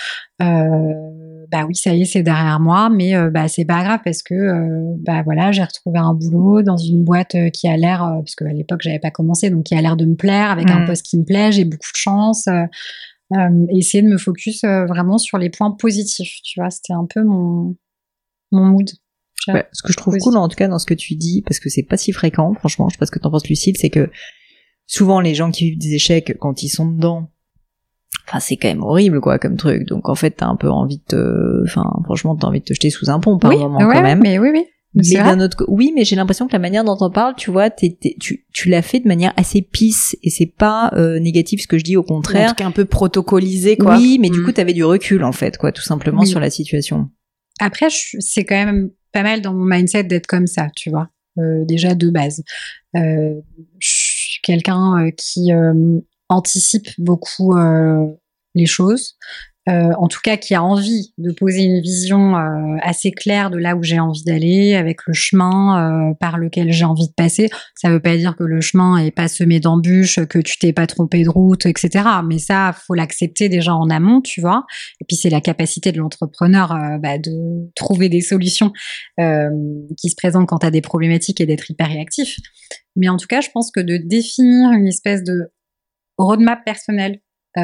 Oui, ça y est, c'est derrière moi, mais c'est pas grave parce que voilà, j'ai retrouvé un boulot dans une boîte qui a l'air, parce qu'à l'époque j'avais pas commencé, donc qui a l'air de me plaire, avec un poste qui me plaît, j'ai beaucoup de chance. Essayer de me focus vraiment sur les points positifs, tu vois, c'était un peu mon mood. Ce que je trouve cool en tout cas dans ce que tu dis, parce que c'est pas si fréquent, franchement, je sais pas ce que t'en penses, Lucille, c'est que souvent les gens qui vivent des échecs, quand ils sont dedans, c'est quand même horrible, quoi, comme truc. Donc en fait, t'as un peu envie de franchement, t'as envie de te jeter sous un pont par moment, quand même. Mais oui. Mais d'un autre oui, mais j'ai l'impression que la manière dont t'en parles, tu vois, tu l'as fait de manière assez peace, et c'est pas négatif ce que je dis, au contraire. En tout cas, un peu protocolisé, quoi. Oui, mais du coup, t'avais du recul, en fait, quoi, tout simplement, sur la situation. Après, c'est quand même pas mal dans mon mindset d'être comme ça, tu vois. Déjà de base. Je suis quelqu'un qui anticipe beaucoup les choses. En tout cas, qui a envie de poser une vision assez claire de là où j'ai envie d'aller, avec le chemin par lequel j'ai envie de passer. Ça veut pas dire que le chemin est pas semé d'embûches, que tu t'es pas trompé de route, etc. Mais ça, faut l'accepter déjà en amont, tu vois. Et puis c'est la capacité de l'entrepreneur de trouver des solutions qui se présentent quand tu as des problématiques et d'être hyper réactif. Mais en tout cas, je pense que de définir une espèce de roadmap personnel,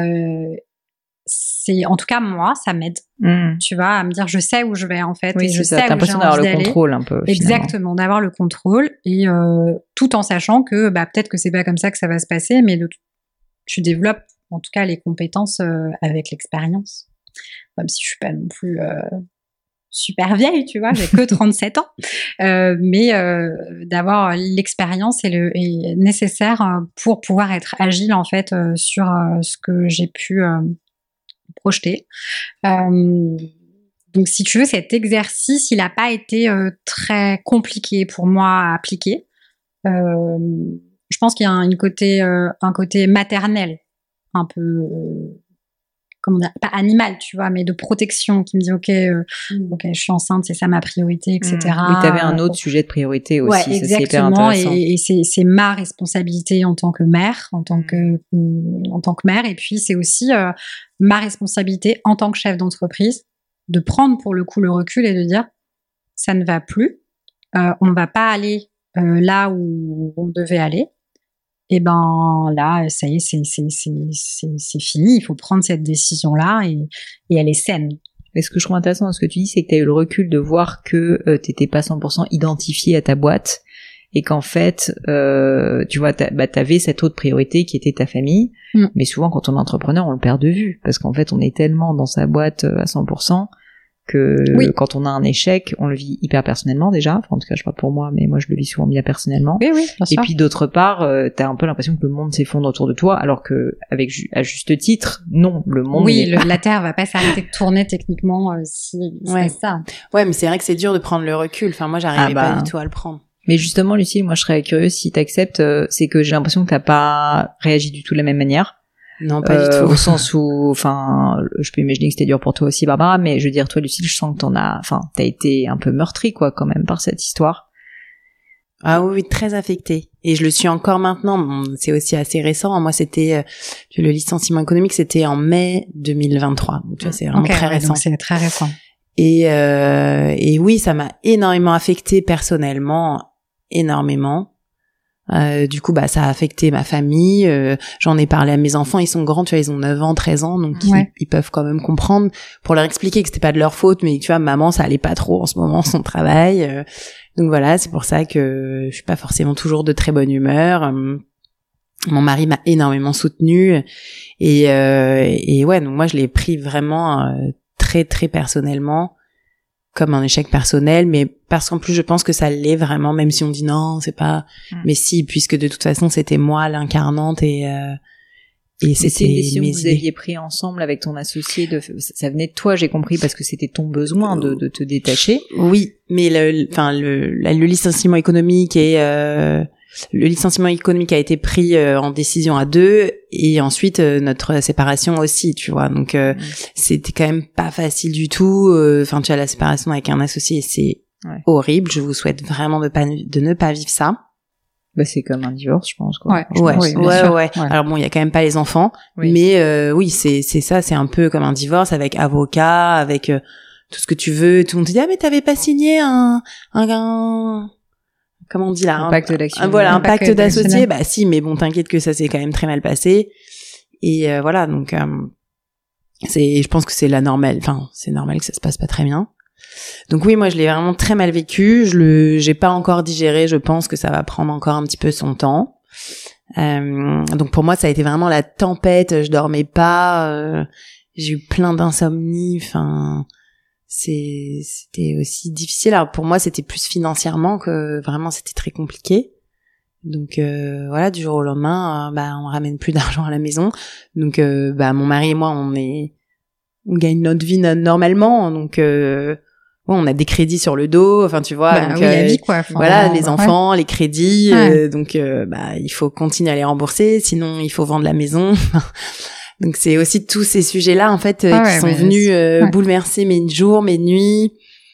c'est, en tout cas, moi, ça m'aide, tu vois, à me dire, je sais où je vais, en fait, oui, et je sais où j'ai envie d'aller. T'as l'impression d'avoir le contrôle, un peu, finalement. Exactement, d'avoir le contrôle, et tout en sachant que, peut-être que c'est pas comme ça que ça va se passer, mais tu développes, en tout cas, les compétences avec l'expérience. Même si je suis pas non plus super vieille, tu vois, j'ai que 37 ans, mais d'avoir l'expérience est nécessaire pour pouvoir être agile, en fait, sur ce que j'ai pu projeter. Donc, si tu veux, cet exercice, il n'a pas été très compliqué pour moi à appliquer. Je pense qu'il y a un côté maternel, un peu, comment dire, pas animal, tu vois, mais de protection, qui me dit, ok, je suis enceinte, c'est ça ma priorité, etc. Oui, t'avais un autre sujet de priorité aussi, ouais, ça c'est hyper intéressant. Et c'est ma responsabilité en tant que mère, en tant que mère, et puis c'est aussi ma responsabilité en tant que chef d'entreprise de prendre pour le coup le recul et de dire, ça ne va plus, on va pas aller là où on devait aller. Et là, ça y est, c'est fini. Il faut prendre cette décision-là et elle est saine. Mais ce que je trouve intéressant dans ce que tu dis, c'est que tu as eu le recul de voir que t'étais pas 100% identifié à ta boîte et qu'en fait, tu vois, t'avais cette autre priorité qui était ta famille. Mais souvent, quand on est entrepreneur, on le perd de vue parce qu'en fait, on est tellement dans sa boîte à 100% que quand on a un échec, on le vit hyper personnellement déjà. Enfin, en tout cas, je sais pas pour moi, mais moi, je le vis souvent bien personnellement. Oui, bien sûr. Et puis d'autre part, t'as un peu l'impression que le monde s'effondre autour de toi, alors que à juste titre, non, le monde. Oui, la Terre va pas s'arrêter de tourner techniquement si c'est ça. Ouais, mais c'est vrai que c'est dur de prendre le recul. Enfin, moi, j'arrivais pas du tout à le prendre. Mais justement, Lucille, moi, je serais curieuse si t'acceptes. C'est que j'ai l'impression que t'as pas réagi du tout de la même manière. Non, pas du tout. Au sens où, enfin, je peux imaginer que c'était dur pour toi aussi, Barbara, mais je veux dire, toi, Lucille, je sens que t'as été un peu meurtrie, quoi, quand même, par cette histoire. Ah oui, très affectée. Et je le suis encore maintenant. Bon, c'est aussi assez récent. Moi, c'était le licenciement économique, c'était en mai 2023. Donc, tu vois, c'est vraiment très récent. Donc c'est très récent. Et oui, ça m'a énormément affectée personnellement, énormément. Du coup, ça a affecté ma famille. J'en ai parlé à mes enfants. Ils sont grands, tu vois, ils ont 9 ans, 13 ans, donc ils peuvent quand même comprendre. Pour leur expliquer que c'était pas de leur faute, mais tu vois, maman, ça allait pas trop en ce moment, son travail. Donc voilà, c'est pour ça que je suis pas forcément toujours de très bonne humeur. Mon mari m'a énormément soutenue. Et ouais, donc moi, je l'ai pris vraiment très, très personnellement, comme un échec personnel, mais parce qu'en plus je pense que ça l'est vraiment, même si on dit non, c'est pas, mais si, puisque de toute façon c'était moi l'incarnante et c'était une décision mes que vous idées. aviez pris ensemble avec ton associé, ça venait de toi, j'ai compris, parce que c'était ton besoin de te détacher. Oui, mais le licenciement économique le licenciement économique a été pris en décision à 2 et ensuite notre séparation aussi, tu vois. Donc c'était quand même pas facile du tout. Enfin, tu as la séparation avec un associé, c'est horrible. Je vous souhaite vraiment de ne pas vivre ça. C'est comme un divorce, je pense, quoi. Ouais. Alors bon, il y a quand même pas les enfants, mais oui, c'est ça, c'est un peu comme un divorce avec avocat, avec tout ce que tu veux. Tout le monde te dit mais t'avais pas signé un comment on dit là, un pacte d'actionnaire. Voilà, un pacte d'associés. Si, mais bon, t'inquiète que ça s'est quand même très mal passé. Et voilà, donc je pense que c'est normal que ça se passe pas très bien. Donc oui, moi je l'ai vraiment très mal vécu, j'ai pas encore digéré, je pense que ça va prendre encore un petit peu son temps. Donc pour moi ça a été vraiment la tempête, je dormais pas, j'ai eu plein d'insomnie, enfin c'était aussi difficile. Alors pour moi c'était plus financièrement que vraiment c'était très compliqué. Donc voilà, du jour au lendemain on ramène plus d'argent à la maison. Donc mon mari et moi on gagne notre vie normalement, donc on a des crédits sur le dos, enfin tu vois, donc la vie quoi. Voilà, les enfants, les crédits, donc il faut continuer à les rembourser, sinon il faut vendre la maison. Donc c'est aussi tous ces sujets-là en fait qui sont venus bouleverser mes jours, mes nuits.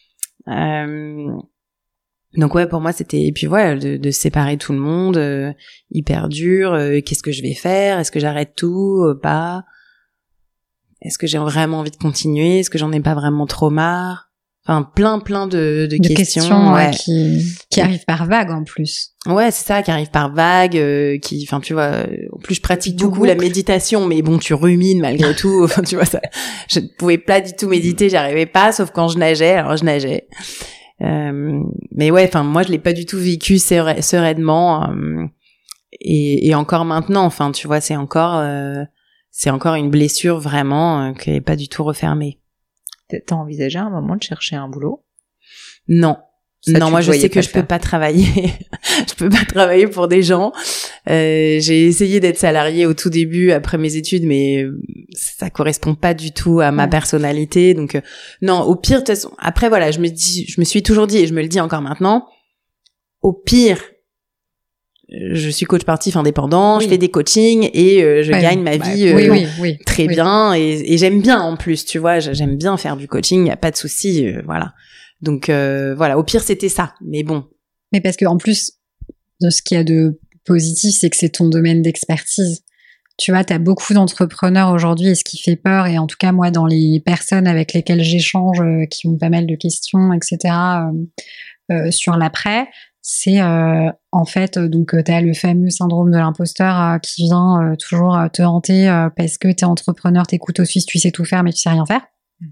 Donc pour moi c'était, et puis voilà, de séparer tout le monde, hyper dur. Qu'est-ce que je vais faire? Est-ce que j'arrête tout? Pas? Est-ce que j'ai vraiment envie de continuer? Est-ce que j'en ai pas vraiment trop marre? Enfin, plein de questions qui arrivent par vague en plus. Ouais, c'est ça, qui arrivent par vague, enfin tu vois, en plus je pratique beaucoup la méditation, mais bon, tu rumines malgré tout, enfin tu vois ça, je ne pouvais pas du tout méditer, j'arrivais pas, sauf quand je nageais, alors je nageais. Mais ouais, enfin moi je l'ai pas du tout vécu sereinement, et encore maintenant, enfin tu vois, c'est encore une blessure vraiment qui est pas du tout refermée. T'as envisagé à un moment de chercher un boulot? Non. Non, moi je sais que je peux pas travailler. Je peux pas travailler pour des gens. J'ai essayé d'être salariée au tout début après mes études, mais ça correspond pas du tout à ma personnalité. Donc non, au pire, de toute façon, après voilà, je me suis toujours dit, et je me le dis encore maintenant, au pire, je suis coach sportif indépendant, je fais des coachings et je gagne ma vie très bien et j'aime bien en plus, tu vois, j'aime bien faire du coaching, y a pas de souci, voilà. Donc voilà, au pire c'était ça, mais bon. Mais parce que en plus de ce qu'il y a de positif, c'est que c'est ton domaine d'expertise. Tu vois, t'as beaucoup d'entrepreneurs aujourd'hui et ce qui fait peur, et en tout cas moi dans les personnes avec lesquelles j'échange qui ont pas mal de questions, etc. Sur l'après, c'est en fait donc t'as le fameux syndrome de l'imposteur qui vient toujours te hanter parce que t'es entrepreneur, t'es couteau suisse, tu sais tout faire mais tu sais rien faire.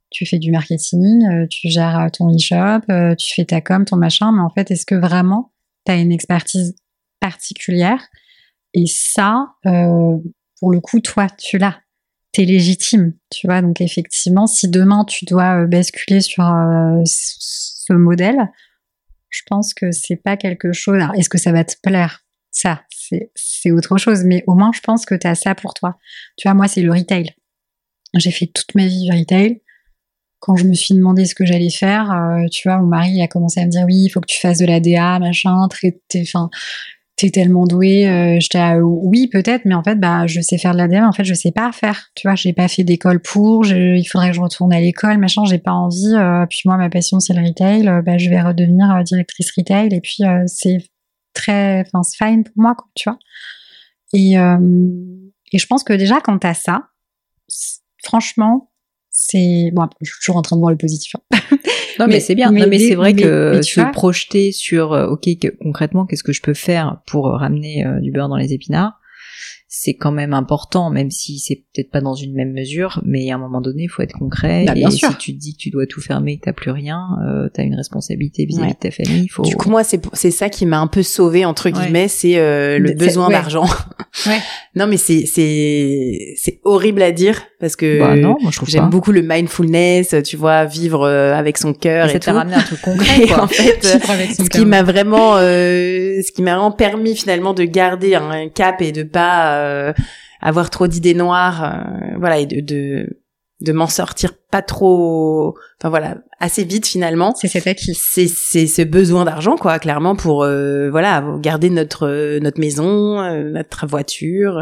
tu fais du marketing, tu gères ton e-shop, tu fais ta com, ton machin, mais en fait, est-ce que vraiment tu as une expertise particulière? Et ça, pour le coup, toi, tu l'as. T'es légitime, tu vois. Donc, effectivement, si demain, tu dois basculer sur ce modèle, je pense que c'est pas quelque chose... Alors, est-ce que ça va te plaire? Ça, c'est autre chose. Mais au moins, je pense que t'as ça pour toi. Tu vois, moi, c'est le retail. J'ai fait toute ma vie du retail. Quand je me suis demandé ce que j'allais faire, tu vois, mon mari, il a commencé à me dire, oui, il faut que tu fasses de la DA, machin, t'es tellement douée. J'étais là, oui, peut-être, mais en fait, je sais faire de la DA, mais en fait, je sais pas faire. Tu vois, j'ai pas fait d'école il faudrait que je retourne à l'école, machin, j'ai pas envie. Puis moi, ma passion, c'est le retail. Je vais redevenir directrice retail. Et puis, c'est fine pour moi, quoi, tu vois. Et je pense que déjà, quand t'as ça, franchement, c'est bon. Je suis toujours en train de voir le positif. Non, mais c'est bien. Mais c'est vrai que se projeter sur concrètement, qu'est-ce que je peux faire pour ramener du beurre dans les épinards, c'est quand même important, même si c'est peut-être pas dans une même mesure, mais à un moment donné, il faut être concret. Bien sûr. Si tu te dis que tu dois tout fermer, que t'as plus rien, t'as une responsabilité vis-à-vis de ta famille. Du coup, moi, c'est ça qui m'a un peu sauvée, entre guillemets, c'est le besoin d'argent. Ouais. Non, mais c'est horrible à dire, parce que non, moi, je trouve j'aime pas. beaucoup le mindfulness, tu vois, vivre avec son cœur et ça tout. t'a ramené un truc concret, quoi. Et en fait, ce qui m'a vraiment permis finalement de garder un cap et de pas avoir trop d'idées noires, voilà, et de m'en sortir pas trop, enfin voilà, assez vite finalement. C'est cet acquis. C'est ce besoin d'argent, quoi, clairement, pour voilà, garder notre maison, notre voiture.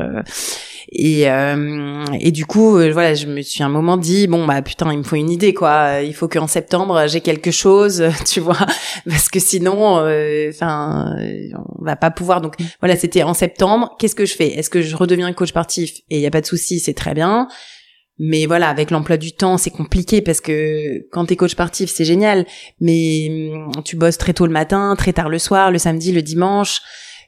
Et du coup, voilà, je me suis un moment dit, bon, putain, il me faut une idée, quoi. Il faut qu'en septembre, j'ai quelque chose, tu vois, parce que sinon, on va pas pouvoir. Donc, voilà, c'était en septembre. Qu'est-ce que je fais? Est-ce que je redeviens coach sportif? Et il y a pas de souci, c'est très bien. Mais voilà, avec l'emploi du temps, c'est compliqué parce que quand t'es coach sportif, c'est génial. Mais tu bosses très tôt le matin, très tard le soir, le samedi, le dimanche.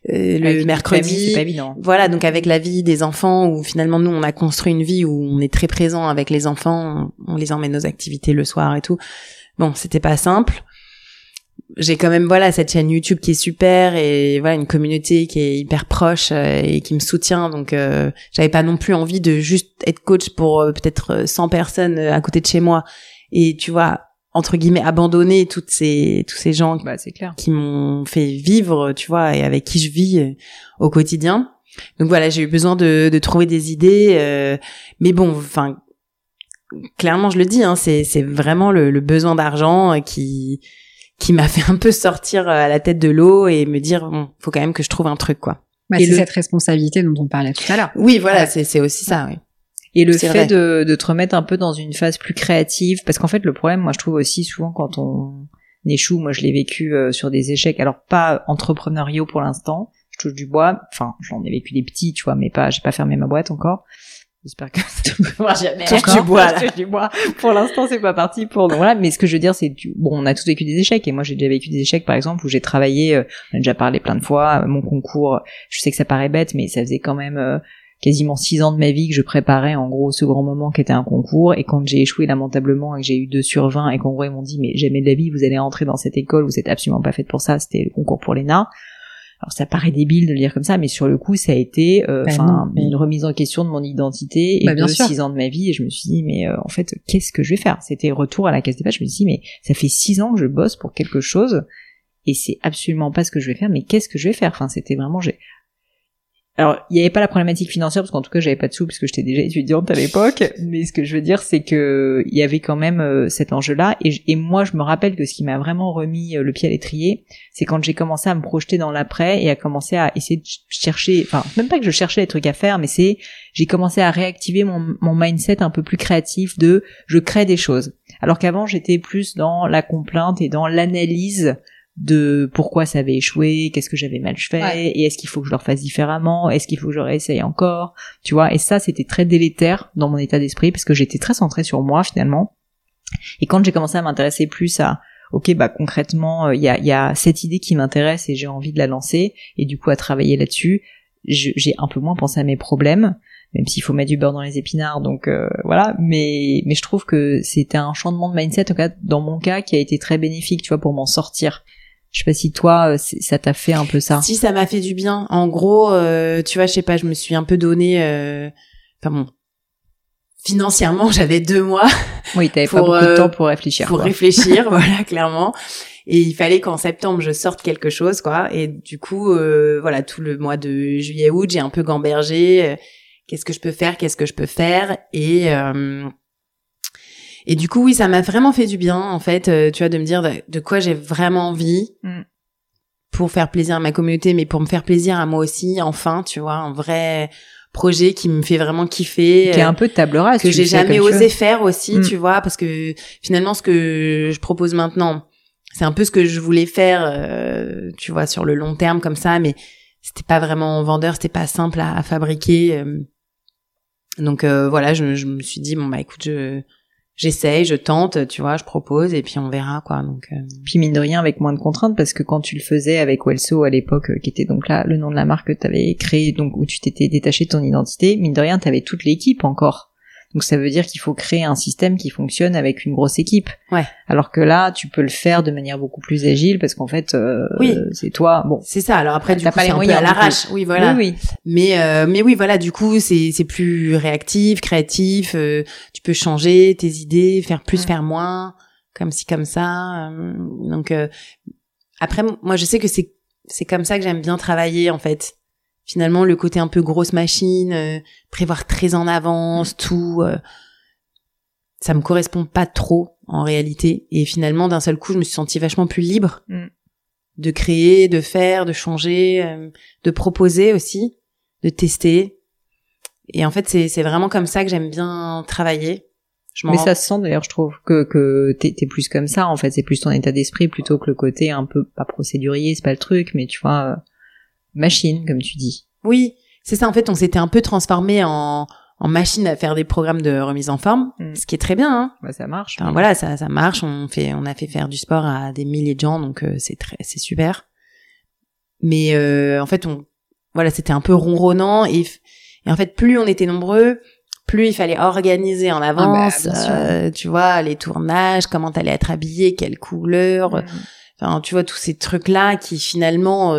Le mercredi, c'est pas évident. Voilà, donc avec la vie des enfants, où finalement nous on a construit une vie où on est très présent avec les enfants, on les emmène aux activités le soir et tout. Bon, c'était pas simple. J'ai quand même cette chaîne YouTube qui est super et voilà une communauté qui est hyper proche et qui me soutient, donc j'avais pas non plus envie de juste être coach pour peut-être 100 personnes à côté de chez moi et tu vois, entre guillemets, abandonner tous ces gens c'est clair, qui m'ont fait vivre, tu vois, et avec qui je vis au quotidien. Donc voilà, j'ai eu besoin de trouver des idées, mais bon, enfin, clairement, je le dis, hein, c'est vraiment le besoin d'argent qui m'a fait un peu sortir à la tête de l'eau et me dire, bon, faut quand même que je trouve un truc, quoi. C'est cette responsabilité dont on parlait tout à l'heure. Oui, voilà, c'est aussi ça, oui. Et le fait de te remettre un peu dans une phase plus créative, parce qu'en fait le problème, moi je trouve aussi souvent quand on échoue, moi je l'ai vécu sur des échecs, alors pas entrepreneuriaux pour l'instant, je touche du bois, enfin j'en ai vécu des petits, tu vois, mais j'ai pas fermé ma boîte encore. J'espère que ça ne pourra jamais. Touche du bois. Pour l'instant, c'est pas parti pour. Donc voilà, mais ce que je veux dire, c'est on a tous vécu des échecs et moi j'ai déjà vécu des échecs, par exemple, où j'ai travaillé, on a déjà parlé plein de fois, mon concours, je sais que ça paraît bête, mais ça faisait quand même quasiment 6 ans de ma vie que je préparais en gros ce grand moment qui était un concours, et quand j'ai échoué lamentablement et que j'ai eu 2 sur 20 et qu'en gros ils m'ont dit mais jamais de la vie vous allez rentrer dans cette école, vous êtes absolument pas faite pour ça, c'était le concours pour l'ENA. Alors ça paraît débile de le dire comme ça, mais sur le coup ça a été une remise en question de mon identité et de 6 ans de ma vie, et je me suis dit mais en fait qu'est-ce que je vais faire? C'était retour à la case départ, je me suis dit mais ça fait 6 ans que je bosse pour quelque chose et c'est absolument pas ce que je vais faire, mais qu'est-ce que je vais faire? Enfin c'était vraiment Alors, il n'y avait pas la problématique financière, parce qu'en tout cas, j'avais pas de sous, parce que j'étais déjà étudiante à l'époque, mais ce que je veux dire, c'est que il y avait quand même cet enjeu-là, et moi, je me rappelle que ce qui m'a vraiment remis le pied à l'étrier, c'est quand j'ai commencé à me projeter dans l'après, et à commencer à essayer de chercher, enfin, même pas que je cherchais des trucs à faire, mais j'ai commencé à réactiver mon mindset un peu plus créatif je crée des choses. Alors qu'avant, j'étais plus dans la complainte et dans l'analyse de pourquoi ça avait échoué, qu'est-ce que j'avais mal fait, et est-ce qu'il faut que je le refasse différemment, est-ce qu'il faut que je réessaye encore, tu vois, et ça c'était très délétère dans mon état d'esprit parce que j'étais très centrée sur moi finalement. Et quand j'ai commencé à m'intéresser plus à concrètement il y a cette idée qui m'intéresse et j'ai envie de la lancer, et du coup à travailler là-dessus, j'ai un peu moins pensé à mes problèmes, même s'il faut mettre du beurre dans les épinards, donc voilà. Mais je trouve que c'était un changement de mindset, en tout cas dans mon cas, qui a été très bénéfique, tu vois, pour m'en sortir. Je sais pas si toi, ça t'a fait un peu ça. Si, ça m'a fait du bien. En gros, tu vois, je sais pas, je me suis un peu donné... Enfin bon, financièrement, j'avais 2 mois. Oui, t'avais pas beaucoup de temps pour réfléchir. Pour réfléchir, voilà, clairement. Et il fallait qu'en septembre, je sorte quelque chose, quoi. Et du coup, voilà, tout le mois de juillet-août, j'ai un peu gambergé. Qu'est-ce que je peux faire Et du coup, oui, ça m'a vraiment fait du bien, en fait, tu vois, de me dire de quoi j'ai vraiment envie pour faire plaisir à ma communauté, mais pour me faire plaisir à moi aussi, enfin, tu vois, un vrai projet qui me fait vraiment kiffer. Qui est un peu de table rase. Que j'ai jamais osé faire aussi, tu vois, parce que finalement, ce que je propose maintenant, c'est un peu ce que je voulais faire, tu vois, sur le long terme, comme ça, mais c'était pas vraiment vendeur, c'était pas simple à fabriquer. Donc voilà, je me suis dit, bon, bah écoute, j'essaye, je tente, tu vois, je propose et puis on verra quoi. Donc puis mine de rien avec moins de contraintes parce que quand tu le faisais avec Welso à l'époque qui était donc là le nom de la marque que tu avais créé, donc où tu t'étais détaché de ton identité, mine de rien tu avais toute l'équipe encore. Donc ça veut dire qu'il faut créer un système qui fonctionne avec une grosse équipe. Ouais. Alors que là, tu peux le faire de manière beaucoup plus agile parce qu'en fait, oui. c'est toi. Bon. C'est ça. Alors après, du coup, pas c'est les un moyens peu à l'arrache. Oui, voilà. Oui. Mais oui, voilà. Du coup, c'est plus réactif, créatif. Tu peux changer tes idées, faire plus, faire moins, comme ci, comme ça. Donc après, moi, je sais que c'est comme ça que j'aime bien travailler, en fait. Finalement, le côté un peu grosse machine, prévoir très en avance, tout, ça me correspond pas trop en réalité. Et finalement, d'un seul coup, je me suis sentie vachement plus libre de créer, de faire, de changer, de proposer aussi, de tester. Et en fait, c'est vraiment comme ça que j'aime bien travailler. Ça se sent d'ailleurs, je trouve que t'es plus comme ça. En fait, c'est plus ton état d'esprit plutôt que le côté un peu pas procédurier, c'est pas le truc, mais tu vois. Machine, comme tu dis. Oui, c'est ça. En fait, on s'était un peu transformé en machine à faire des programmes de remise en forme, ce qui est très bien. Hein. Bah, ça marche. Enfin, voilà, ça marche. On a fait faire du sport à des milliers de gens, donc c'est super. Mais en fait, c'était un peu ronronnant et en fait, plus on était nombreux, plus il fallait organiser en avance. Tu vois, les tournages, comment t'allais être habillé, quelle couleur. Enfin, tu vois tous ces trucs-là qui finalement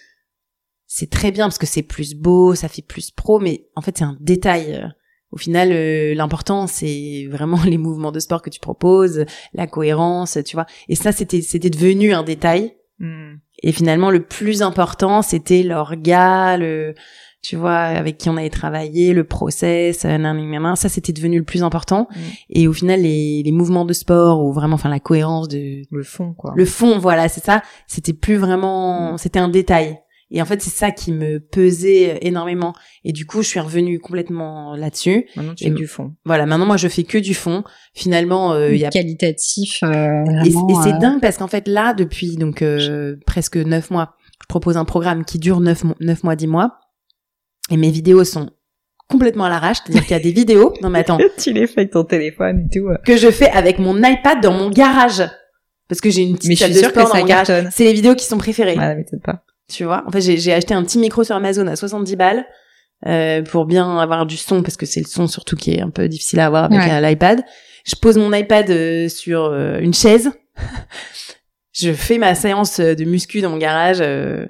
c'est très bien parce que c'est plus beau, ça fait plus pro, mais en fait c'est un détail. Au final, l'important c'est vraiment les mouvements de sport que tu proposes, la cohérence, tu vois. Et ça c'était devenu un détail. Et finalement le plus important c'était l'orga, tu vois, avec qui on avait travaillé, le process, ça c'était devenu le plus important. Et au final les mouvements de sport ou vraiment la cohérence de le fond quoi. Le fond, voilà, c'est ça, c'était plus vraiment c'était un détail. Et en fait, c'est ça qui me pesait énormément. Et du coup, je suis revenue complètement là-dessus. Maintenant, tu fais du fond. Voilà, maintenant, moi, je fais que du fond. Finalement, il y a... Qualitatif, Et c'est dingue parce qu'en fait, là, depuis donc presque 9 mois, je propose un programme qui dure 9 mois, 10 mois. Et mes vidéos sont complètement à l'arrache. C'est-à-dire qu'il y a des vidéos... Non, mais attends. Tu les fais avec ton téléphone et tout. Que je fais avec mon iPad dans mon garage. Parce que j'ai une petite salle de sport dans mon garage. C'est les vidéos qui sont préférées. Ouais, mais peut-être pas. Tu vois, en fait, j'ai acheté un petit micro sur Amazon à 70 balles pour bien avoir du son parce que c'est le son surtout qui est un peu difficile à avoir avec l'iPad. Je pose mon iPad sur une chaise. Je fais ma séance de muscu dans mon garage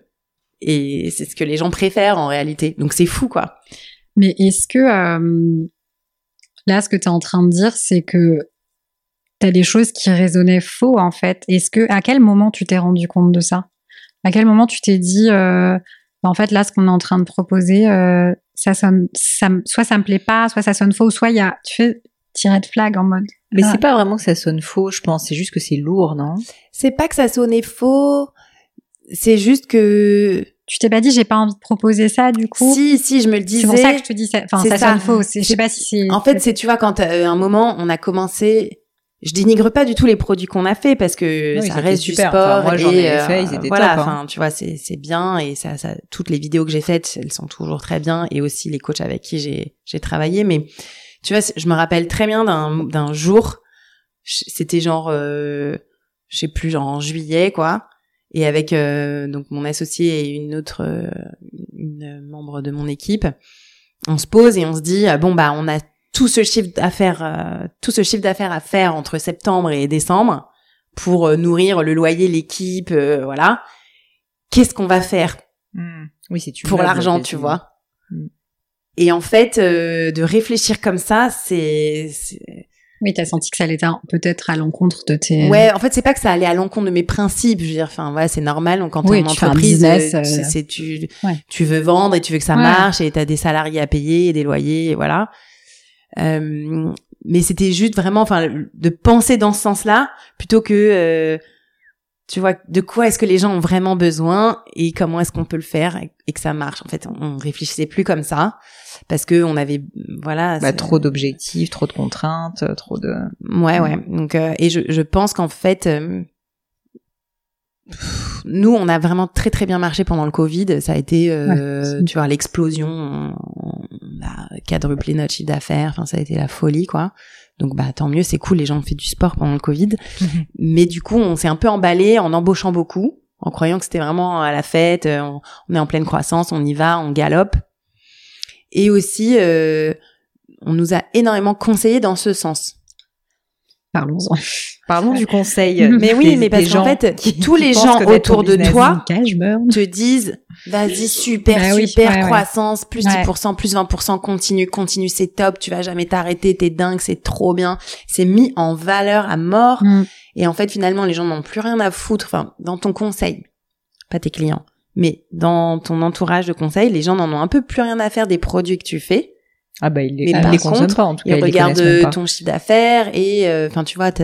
et c'est ce que les gens préfèrent en réalité. Donc c'est fou quoi. Mais est-ce que là, ce que tu es en train de dire, c'est que t'as des choses qui résonnaient faux en fait. À quel moment tu t'es rendu compte de ça? À quel moment tu t'es dit, en fait, là, ce qu'on est en train de proposer, soit ça me plaît pas, soit ça sonne faux, soit tu fais tirer de flag en mode. Mais c'est pas vraiment que ça sonne faux, je pense. C'est juste que c'est lourd, non? C'est pas que ça sonnait faux. C'est juste que... Tu t'es pas dit, j'ai pas envie de proposer ça, du coup? Si, je me le disais. C'est pour ça que je te dis ça. Enfin, ça sonne faux. Je sais pas si c'est... En fait, tu vois, quand à un moment, on a commencé... Je dénigre pas du tout les produits qu'on a fait parce que ça reste du sport. Enfin, moi, j'en ai fait, ils étaient voilà, top. Enfin, tu vois, c'est bien et ça, toutes les vidéos que j'ai faites, elles sont toujours très bien et aussi les coachs avec qui j'ai travaillé. Mais tu vois, je me rappelle très bien d'un jour, c'était genre, je sais plus, genre en juillet, quoi. Et avec donc mon associé et une membre de mon équipe, on se pose et on se dit bon bah on a tout ce chiffre d'affaires à faire entre septembre et décembre pour nourrir le loyer, l'équipe, voilà. Qu'est-ce qu'on va faire Oui, c'est pour l'argent, tu vois. Et en fait, de réfléchir comme ça, c'est... Oui, t'as senti que ça allait peut-être à l'encontre de tes... Ouais, en fait, c'est pas que ça allait à l'encontre de mes principes. Je veux dire, enfin, voilà, c'est normal. Quand t'es en entreprise, tu veux vendre et tu veux que ça marche et t'as des salariés à payer et des loyers, et voilà. Mais c'était juste vraiment, enfin, de penser dans ce sens-là plutôt que, tu vois, de quoi est-ce que les gens ont vraiment besoin et comment est-ce qu'on peut le faire et que ça marche. En fait, on réfléchissait plus comme ça parce que on avait, voilà, trop d'objectifs, trop de contraintes, trop de. Ouais. Donc, et je pense qu'en fait, nous, on a vraiment très très bien marché pendant le Covid. Ça a été, tu vois, l'explosion. On a quadruplé notre chiffre d'affaires. Enfin, ça a été la folie, quoi. Donc, tant mieux, c'est cool. Les gens ont fait du sport pendant le Covid. Mais du coup, on s'est un peu emballé en embauchant beaucoup, en croyant que c'était vraiment à la fête. On est en pleine croissance, on y va, on galope. Et aussi, on nous a énormément conseillé dans ce sens. Parlons-en. Parlons du conseil. Mais oui, mais parce qu'en fait, tous les gens autour de toi te disent, vas-y, super croissance, plus 10%, plus 20%, continue, c'est top, tu vas jamais t'arrêter, t'es dingue, c'est trop bien. C'est mis en valeur à mort. Et en fait, finalement, les gens n'ont plus rien à foutre, enfin, dans ton conseil, pas tes clients, mais dans ton entourage de conseil, les gens n'en ont un peu plus rien à faire des produits que tu fais. Ah bah, ils les consomment pas, en tout cas. Ils regardent ton chiffre d'affaires et, enfin, tu vois,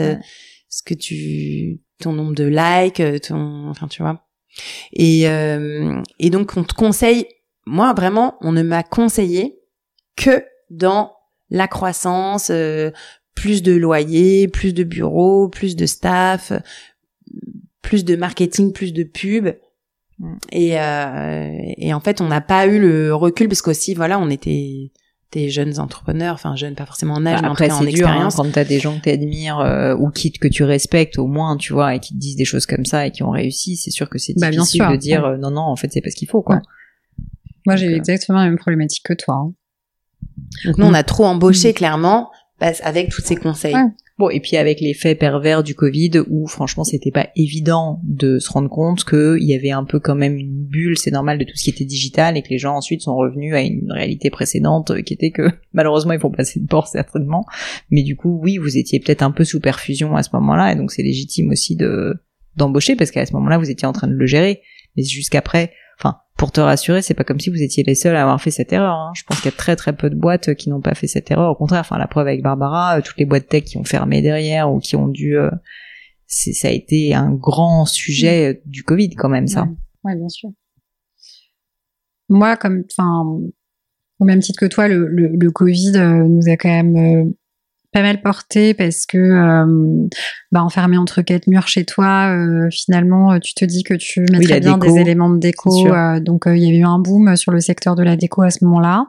ton nombre de likes, enfin, tu vois. Et donc, on te conseille, moi, vraiment, on ne m'a conseillé que dans la croissance, plus de loyer, plus de bureaux, plus de staff, plus de marketing, plus de pub. Et en fait, on n'a pas eu le recul parce qu'aussi, voilà, on était des jeunes entrepreneurs, enfin jeunes pas forcément en âge, mais en tout cas en expérience. Quand t'as des gens que t'admires ou que tu respectes au moins, tu vois, et qui te disent des choses comme ça et qui ont réussi, c'est sûr que c'est difficile de dire non, en fait c'est pas ce qu'il faut, quoi. Moi j'ai eu exactement la même problématique que toi. Donc nous on a trop embauché clairement avec tous ces conseils. Bon, et puis avec l'effet pervers du Covid, où franchement c'était pas évident de se rendre compte qu'il y avait un peu quand même une bulle, c'est normal, de tout ce qui était digital, et que les gens ensuite sont revenus à une réalité précédente qui était que malheureusement ils font passer de bord certainement, mais du coup oui, vous étiez peut-être un peu sous perfusion à ce moment-là, et donc c'est légitime aussi d'embaucher, parce qu'à ce moment-là vous étiez en train de le gérer, mais jusqu'après, enfin, pour te rassurer, c'est pas comme si vous étiez les seuls à avoir fait cette erreur, hein. Je pense qu'il y a très très peu de boîtes qui n'ont pas fait cette erreur. Au contraire, enfin, la preuve avec Barbara, toutes les boîtes tech qui ont fermé derrière ou qui ont dû, ça a été un grand sujet du Covid quand même, ça. Ouais, bien sûr. Moi, au même titre que toi, le Covid nous a quand même pas mal porté parce que enfermé entre quatre murs chez toi, finalement tu te dis que tu mettrais bien des éléments de déco, donc il y avait eu un boom sur le secteur de la déco à ce moment-là.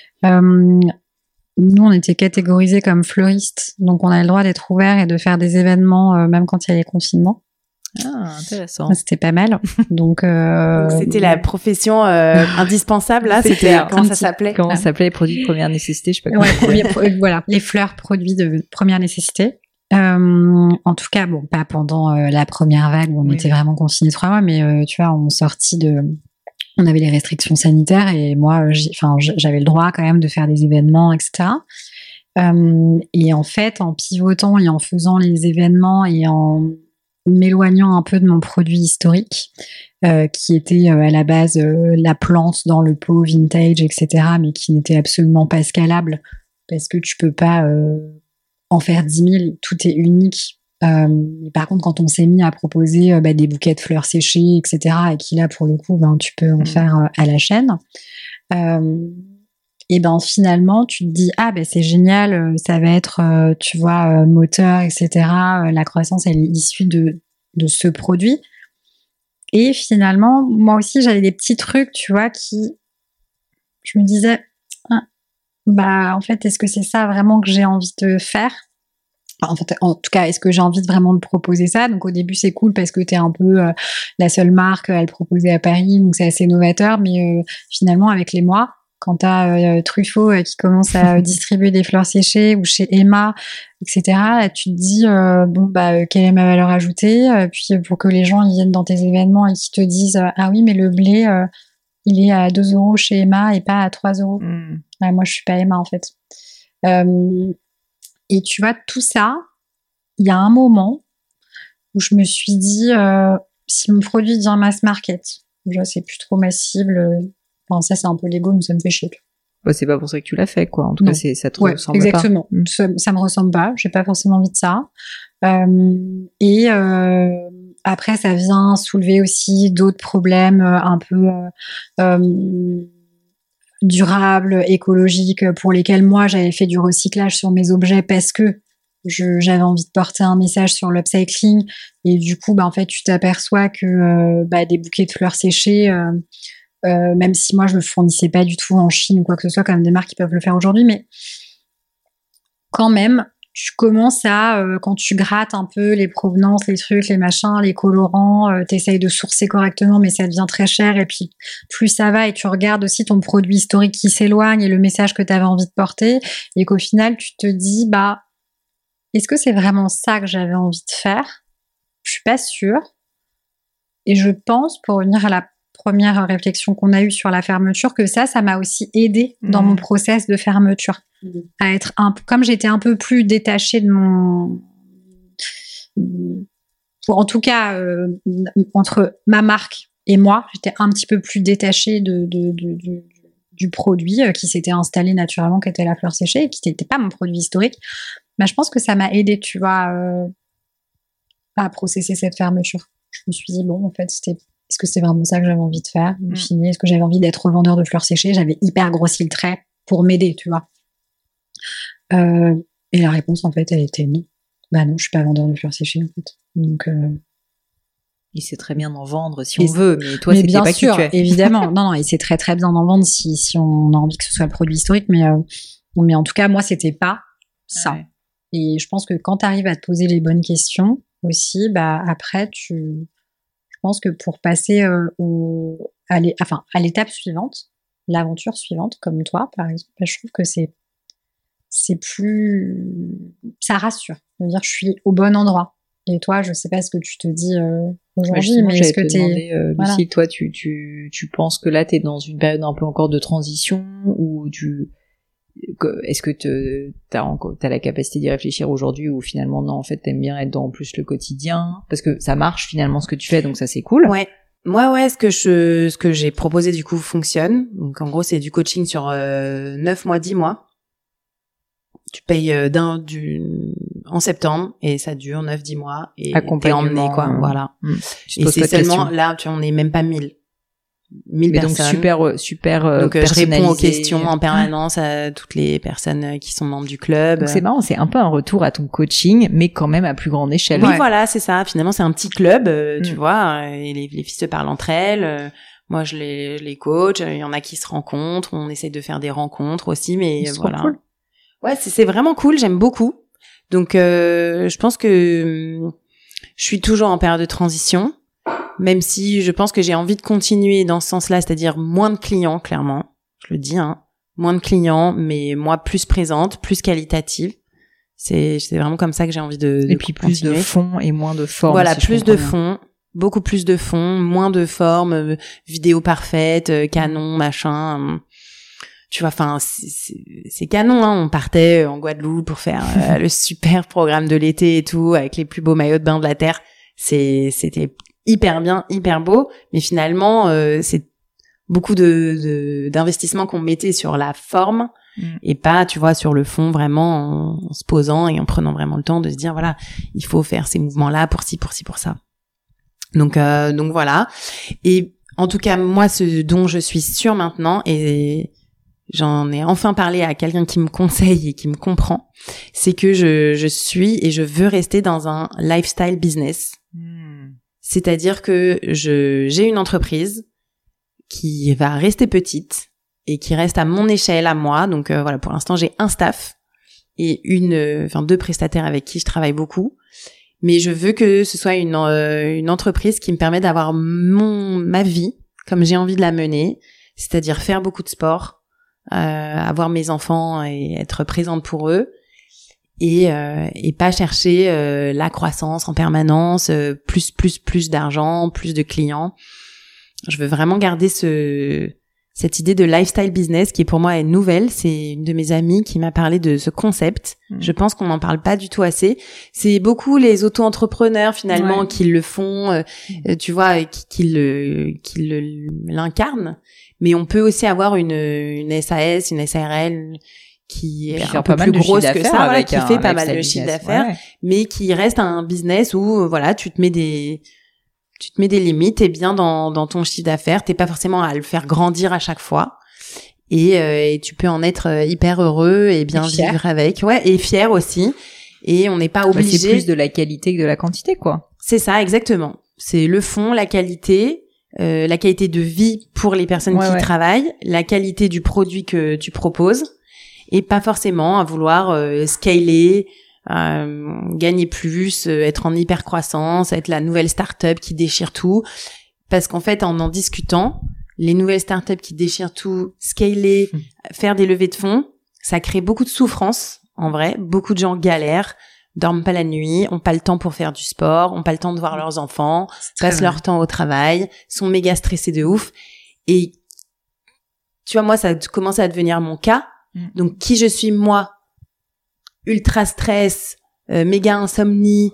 Nous on était catégorisés comme fleuristes, donc on avait le droit d'être ouverts et de faire des événements même quand il y avait confinement. Ah, intéressant. C'était pas mal. Donc c'était la profession indispensable là. C'était comment ça s'appelait ça s'appelait les produits de première nécessité, je sais pas. Voilà, les fleurs produits de première nécessité. En tout cas, bon, pas pendant la première vague où on était vraiment confinés 3 mois, mais tu vois, on avait les restrictions sanitaires et moi, j'avais le droit quand même de faire des événements, etc. Et en fait, en pivotant et en faisant les événements et en m'éloignant un peu de mon produit historique, qui était à la base la plante dans le pot vintage, etc., mais qui n'était absolument pas scalable parce que tu peux pas en faire 10 000, tout est unique. Mais par contre, quand on s'est mis à proposer des bouquets de fleurs séchées, etc., et qui là, pour le coup, tu peux en faire à la chaîne, et finalement, tu te dis c'est génial, ça va être, tu vois, moteur, etc. La croissance, elle est issue de ce produit. Et finalement, moi aussi, j'avais des petits trucs, tu vois, je me disais, en fait, est-ce que c'est ça vraiment que j'ai envie de faire ? En fait, en tout cas, est-ce que j'ai envie de vraiment de proposer ça ? Donc au début, c'est cool parce que t'es un peu la seule marque à le proposer à Paris, donc c'est assez novateur. Mais finalement, avec les mois, quand t'as Truffaut qui commence à distribuer des fleurs séchées, ou chez Emma, etc. Là, tu te dis quelle est ma valeur ajoutée, puis pour que les gens ils viennent dans tes événements et qu'ils te disent ah oui mais le blé il est à 2 € chez Emma et pas à 3 €. Ouais, moi je suis pas Emma en fait. Et tu vois tout ça, il y a un moment où je me suis dit si mon produit devient mass market, déjà c'est plus trop ma cible. Enfin, ça c'est un peu l'ego, mais ça me fait chier. Bah, c'est pas pour ça que tu l'as fait, quoi. En tout cas, ça te ressemble exactement. pas. Ça me ressemble pas. J'ai pas forcément envie de ça. Après, ça vient soulever aussi d'autres problèmes un peu durables, écologiques, pour lesquels moi j'avais fait du recyclage sur mes objets parce que j'avais envie de porter un message sur l'upcycling. Et du coup, en fait, tu t'aperçois que des bouquets de fleurs séchées. Même si moi je le fournissais pas du tout en Chine ou quoi que ce soit, comme des marques qui peuvent le faire aujourd'hui, mais quand même tu commences à quand tu grattes un peu les provenances, les trucs, les machins, les colorants, t'essayes de sourcer correctement, mais ça devient très cher. Et puis plus ça va, et tu regardes aussi ton produit historique qui s'éloigne et le message que tu avais envie de porter, et qu'au final tu te dis est-ce que c'est vraiment ça que j'avais envie de faire? Je suis pas sûre. Et je pense, pour revenir à la première réflexion qu'on a eue sur la fermeture, que ça m'a aussi aidé dans mon process de fermeture. À être comme j'étais un peu plus détachée de mon... En tout cas, entre ma marque et moi, j'étais un petit peu plus détachée du produit qui s'était installé naturellement, qui était la fleur séchée, et qui n'était pas mon produit historique. Je pense que ça m'a aidé, tu vois, à processer cette fermeture. Je me suis dit, bon, en fait, est-ce que c'est vraiment ça que j'avais envie de faire? Est-ce que j'avais envie d'être revendeur de fleurs séchées? J'avais hyper grossi le trait pour m'aider, tu vois. Et la réponse, en fait, elle était non. Non, je suis pas vendeur de fleurs séchées, en fait. Donc, il sait très bien d'en vendre si on veut, mais toi, c'était pas qui tu es. Bien sûr, évidemment. Non, il sait très très bien d'en vendre si on a envie que ce soit le produit historique, mais en tout cas, moi, c'était pas ça. Ouais. Et je pense que quand tu arrives à te poser les bonnes questions aussi, après, je pense que pour passer à l'étape suivante, l'aventure suivante, comme toi, par exemple, je trouve que c'est plus... Ça rassure de dire je suis au bon endroit. Et toi, je sais pas ce que tu te dis aujourd'hui, mais est-ce que t'es... Lucie, toi, tu penses que là, t'es dans une période un peu encore de transition, ou est-ce que t'as la capacité d'y réfléchir aujourd'hui, ou finalement, non, en fait, t'aimes bien être dans plus le quotidien? Parce que ça marche finalement ce que tu fais, donc ça, c'est cool. Ouais. Moi, ce que j'ai proposé, du coup, fonctionne. Donc, en gros, c'est du coaching sur 9 mois, 10 mois. Tu payes en septembre, et ça dure 9-10 mois, et t'es emmené, quoi. Voilà. Et c'est seulement, là, on n'est même pas 1000 personnes. Donc super donc je réponds aux questions en permanence à toutes les personnes qui sont membres du club. Donc c'est marrant, c'est un peu un retour à ton coaching, mais quand même à plus grande échelle. Oui, voilà, c'est ça. Finalement, c'est un petit club, tu vois, et les filles se parlent entre elles. Moi, je les coach. Il y en a qui se rencontrent. On essaie de faire des rencontres aussi, mais voilà. Cool. Ouais, c'est vraiment cool. J'aime beaucoup. Donc, je pense que je suis toujours en période de transition. Même si je pense que j'ai envie de continuer dans ce sens-là, c'est-à-dire moins de clients, clairement. Je le dis, moins de clients, mais moi plus présente, plus qualitative. C'est vraiment comme ça que j'ai envie de et puis plus continuer. De fond et moins de forme. Voilà, si plus de fond, beaucoup plus de fond, moins de forme, vidéo parfaite, canon, machin. Tu vois, enfin, c'est canon, On partait en Guadeloupe pour faire le super programme de l'été et tout, avec les plus beaux maillots de bain de la Terre. C'était hyper bien, hyper beau, mais finalement c'est beaucoup d'investissements qu'on mettait sur la forme et pas, tu vois, sur le fond, vraiment en se posant et en prenant vraiment le temps de se dire voilà, il faut faire ces mouvements là pour ci, pour ça. Donc voilà. Et en tout cas, moi, ce dont je suis sûre maintenant, et j'en ai enfin parlé à quelqu'un qui me conseille et qui me comprend, c'est que je suis et je veux rester dans un lifestyle business. C'est-à-dire que j'ai une entreprise qui va rester petite et qui reste à mon échelle, à moi. Donc voilà, pour l'instant, j'ai un staff et 2 prestataires avec qui je travaille beaucoup. Mais je veux que ce soit une entreprise qui me permet d'avoir ma vie comme j'ai envie de la mener, c'est-à-dire faire beaucoup de sport, avoir mes enfants et être présente pour eux. Et pas chercher la croissance en permanence, plus d'argent, plus de clients. Je veux vraiment garder cette idée de lifestyle business qui pour moi est nouvelle. C'est une de mes amies qui m'a parlé de ce concept. Je pense qu'on n'en parle pas du tout assez. C'est beaucoup les auto-entrepreneurs finalement qui le font, tu vois, qui l'incarnent. Mais on peut aussi avoir une SAS, une SARL qui est un peu plus grosse que ça, voilà, qui fait pas mal de chiffre d'affaires, mais qui reste un business où voilà, tu te mets des limites, t'es bien dans ton chiffre d'affaires, t'es pas forcément à le faire grandir à chaque fois, et tu peux en être hyper heureux et bien vivre avec, et fier aussi, et on n'est pas obligé. C'est plus de la qualité que de la quantité, quoi. C'est ça, exactement. C'est le fond, la qualité de vie pour les personnes qui travaillent, la qualité du produit que tu proposes, et pas forcément à vouloir scaler, gagner plus, être en hyper croissance, être la nouvelle start-up qui déchire tout. Parce qu'en fait, en discutant, les nouvelles start-up qui déchirent tout, scaler, faire des levées de fonds, ça crée beaucoup de souffrance, en vrai. Beaucoup de gens galèrent, dorment pas la nuit, ont pas le temps pour faire du sport, ont pas le temps de voir leurs enfants, passent leur temps au travail, sont méga stressés de ouf. Et tu vois, moi, ça commence à devenir mon cas. Donc, qui je suis, moi, ultra stress, méga insomnie,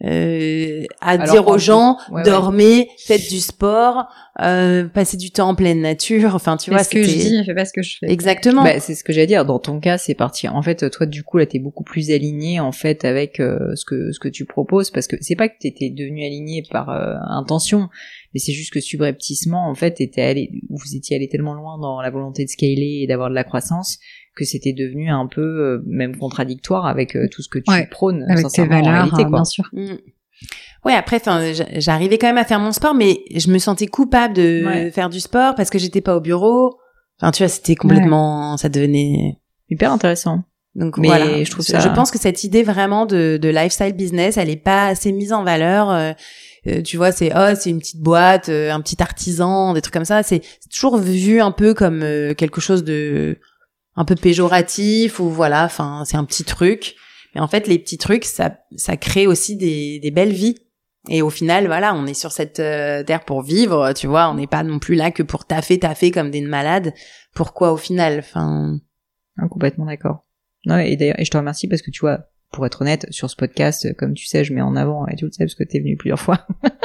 dire aux gens, dormez, faites du sport, passez du temps en pleine nature, enfin, tu vois, ce que je dis, fais pas ce que je fais. Exactement. Bah, c'est ce que j'allais dire. Dans ton cas, c'est parti. En fait, toi, du coup, là, t'es beaucoup plus aligné, en fait, avec ce que tu proposes, parce que c'est pas que t'étais devenu aligné par intention, mais c'est juste que subrepticement, en fait, vous étiez allé tellement loin dans la volonté de scaler et d'avoir de la croissance que c'était devenu un peu même contradictoire avec tout ce que tu prônes, avec tes valeurs, en réalité, quoi. Bien sûr. Ouais, après, j'arrivais quand même à faire mon sport, mais je me sentais coupable de faire du sport parce que j'étais pas au bureau. Enfin, tu vois, c'était complètement, ça devenait hyper intéressant. Donc mais voilà, je pense que cette idée vraiment de lifestyle business, elle est pas assez mise en valeur. Tu vois, c'est une petite boîte, un petit artisan, des trucs comme ça. C'est toujours vu un peu comme quelque chose de un peu péjoratif ou voilà, enfin c'est un petit truc. Mais en fait, les petits trucs, ça crée aussi des belles vies. Et au final, voilà, on est sur cette terre pour vivre, tu vois. On n'est pas non plus là que pour taffer comme des malades. Pourquoi au final, enfin. Complètement d'accord. Ouais, et d'ailleurs, je te remercie parce que tu vois, pour être honnête, sur ce podcast, comme tu sais, je mets en avant, et tu le sais parce que t'es venu plusieurs fois,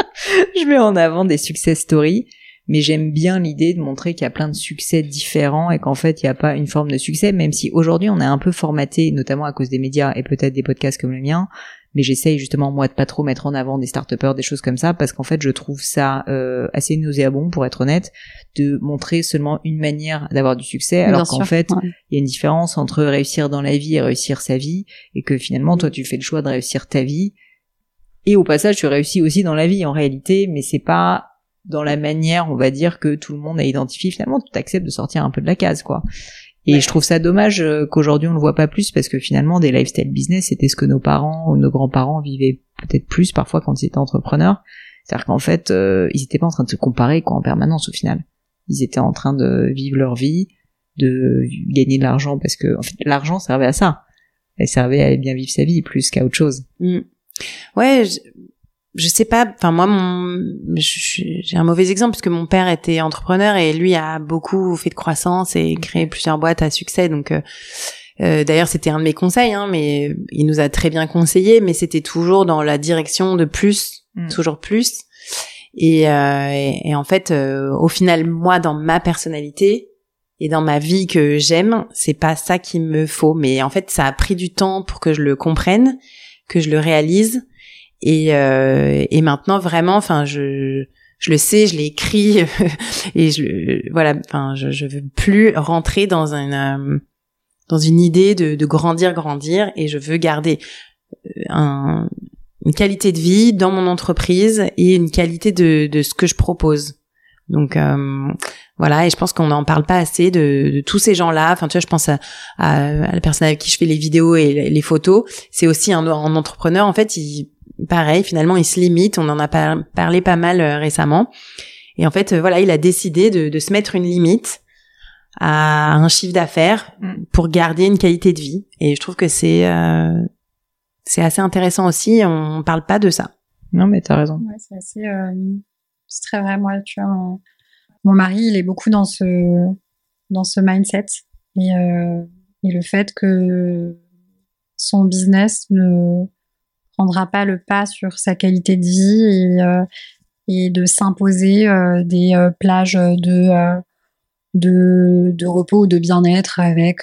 je mets en avant des success stories. Mais j'aime bien l'idée de montrer qu'il y a plein de succès différents et qu'en fait il n'y a pas une forme de succès, même si aujourd'hui on est un peu formaté, notamment à cause des médias et peut-être des podcasts comme le mien, mais j'essaye justement moi de pas trop mettre en avant des start-upers, des choses comme ça, parce qu'en fait je trouve ça assez nauséabond, pour être honnête, de montrer seulement une manière d'avoir du succès, alors qu'en fait il y a une différence entre réussir dans la vie et réussir sa vie, et que finalement toi tu fais le choix de réussir ta vie, et au passage tu réussis aussi dans la vie en réalité, mais c'est pas dans la manière, on va dire, que tout le monde a identifié. Finalement, tu acceptes de sortir un peu de la case, quoi. Et je trouve ça dommage qu'aujourd'hui on le voit pas plus, parce que finalement, des lifestyle business, c'était ce que nos parents ou nos grands-parents vivaient peut-être plus parfois quand ils étaient entrepreneurs. C'est-à-dire qu'en fait, ils étaient pas en train de se comparer, quoi, en permanence, au final. Ils étaient en train de vivre leur vie, de gagner de l'argent, parce que, en fait, l'argent servait à ça. Elle servait à bien vivre sa vie, plus qu'à autre chose. Ouais, je sais pas, enfin moi j'ai un mauvais exemple puisque mon père était entrepreneur et lui a beaucoup fait de croissance et créé plusieurs boîtes à succès, donc d'ailleurs c'était un de mes conseils, mais il nous a très bien conseillé, mais c'était toujours dans la direction de plus, toujours plus, et en fait au final moi dans ma personnalité et dans ma vie que j'aime, c'est pas ça qu'il me faut, mais en fait ça a pris du temps pour que je le comprenne, que je le réalise. Et maintenant vraiment, enfin je le sais, je l'ai écrit et je veux plus rentrer dans une idée de grandir et je veux garder une qualité de vie dans mon entreprise et une qualité de ce que je propose. Donc voilà, et je pense qu'on n'en parle pas assez de tous ces gens-là. Enfin, tu vois, je pense à la personne avec qui je fais les vidéos et les photos. C'est aussi un entrepreneur. En fait, pareil, finalement, il se limite. On en a parlé pas mal récemment. Et en fait, voilà, il a décidé de se mettre une limite à un chiffre d'affaires pour garder une qualité de vie. Et je trouve que c'est assez intéressant aussi. On parle pas de ça. Non, mais t'as raison. Ouais, c'est assez, c'est très vrai. Moi, tu vois, mon mari, il est beaucoup dans ce mindset et le fait que son business ne prendra pas le pas sur sa qualité de vie et de s'imposer des plages de repos ou de bien-être avec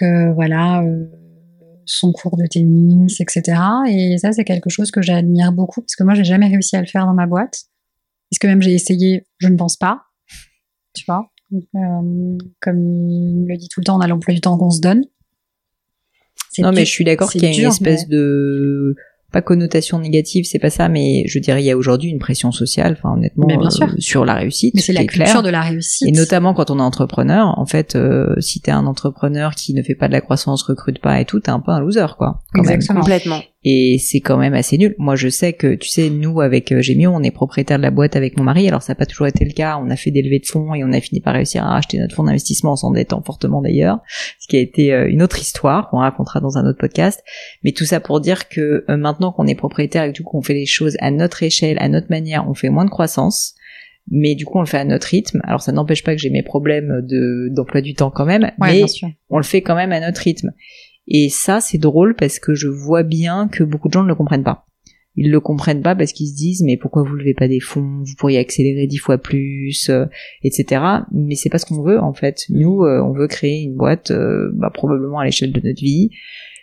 son cours de tennis, etc. Et ça, c'est quelque chose que j'admire beaucoup parce que moi, j'ai jamais réussi à le faire dans ma boîte. Est-ce que même j'ai essayé, je ne pense pas. Tu vois, comme il le dit tout le temps, on a l'emploi du temps qu'on se donne. Non, mais je suis d'accord qu'il y a une espèce de pas connotation négative, c'est pas ça, mais je dirais il y a aujourd'hui une pression sociale, enfin honnêtement, sur la réussite. Mais c'est la culture de la réussite. Et notamment quand on est entrepreneur, en fait, si t'es un entrepreneur qui ne fait pas de la croissance, recrute pas et tout, t'es un peu un loser, quoi. Exactement. Complètement. Et c'est quand même assez nul. Moi, je sais que, tu sais, nous, avec Gémio, on est propriétaire de la boîte avec mon mari. Alors, ça n'a pas toujours été le cas. On a fait des levées de fonds et on a fini par réussir à racheter notre fonds d'investissement en s'endettant fortement d'ailleurs. Ce qui a été une autre histoire qu'on racontera dans un autre podcast. Mais tout ça pour dire que maintenant qu'on est propriétaire et que du coup, on fait les choses à notre échelle, à notre manière, on fait moins de croissance. Mais du coup, on le fait à notre rythme. Alors, ça n'empêche pas que j'ai mes problèmes d'emploi du temps quand même. Ouais, mais on le fait quand même à notre rythme. Et ça, c'est drôle parce que je vois bien que beaucoup de gens ne le comprennent pas. Ils le comprennent pas parce qu'ils se disent mais pourquoi vous levez pas des fonds, vous pourriez accélérer 10 fois plus, etc. Mais c'est pas ce qu'on veut en fait. Nous, on veut créer une boîte probablement à l'échelle de notre vie.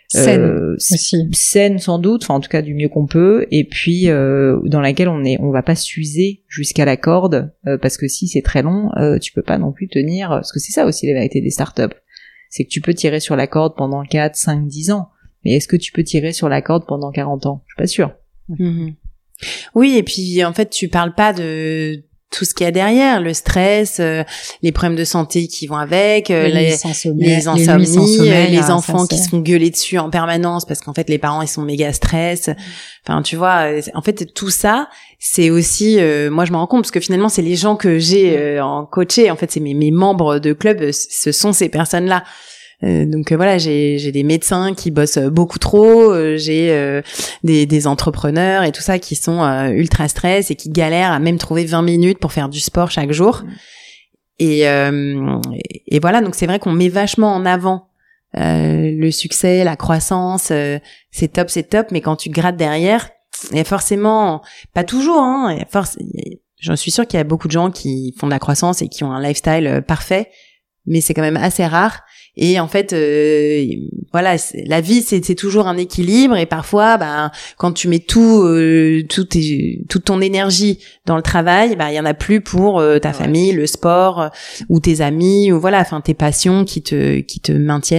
Saine sans doute, enfin en tout cas du mieux qu'on peut, et puis dans laquelle on va pas s'user jusqu'à la corde parce que si c'est très long, tu peux pas non plus tenir. Parce que c'est ça aussi la vérité des startups. C'est que tu peux tirer sur la corde pendant 4, 5, 10 ans. Mais est-ce que tu peux tirer sur la corde pendant 40 ans? Je suis pas sûre. Mm-hmm. Oui, et puis en fait, tu parles pas de tout ce qu'il y a derrière, le stress, les problèmes de santé qui vont avec, les insomnies, les enfants qui se font gueuler dessus en permanence parce qu'en fait les parents ils sont méga stress. Enfin, tu vois, en fait tout ça, c'est aussi moi je me rends compte parce que finalement c'est les gens que j'ai en coaché, en fait c'est mes membres de club, ce sont ces personnes-là. Donc voilà, j'ai des médecins qui bossent beaucoup trop, j'ai des entrepreneurs et tout ça qui sont ultra stress et qui galèrent à même trouver 20 minutes pour faire du sport chaque jour. Et voilà, donc c'est vrai qu'on met vachement en avant le succès, la croissance, c'est top, mais quand tu grattes derrière, il y a forcément, pas toujours, hein, j'en suis sûre qu'il y a beaucoup de gens qui font de la croissance et qui ont un lifestyle parfait, mais c'est quand même assez rare. Et en fait, voilà, la vie, c'est toujours un équilibre. Et parfois, quand tu mets toute ton énergie dans le travail, il y en a plus pour ta famille, le sport, ou tes amis, ou voilà, enfin tes passions qui te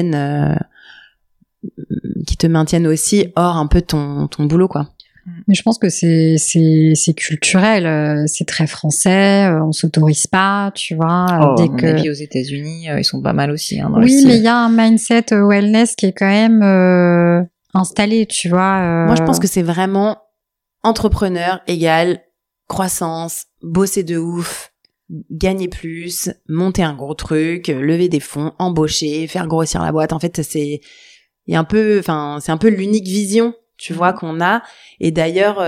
maintiennent aussi hors un peu ton boulot, quoi. Mais je pense que c'est culturel, c'est très français, on s'autorise pas, tu vois. À mon avis, aux États-Unis, ils sont pas mal aussi. Hein, oui, mais il y a un mindset wellness qui est quand même installé, tu vois. Moi, je pense que c'est vraiment entrepreneur égale croissance, bosser de ouf, gagner plus, monter un gros truc, lever des fonds, embaucher, faire grossir la boîte. En fait, c'est un peu l'unique vision, tu vois, qu'on a. Et d'ailleurs,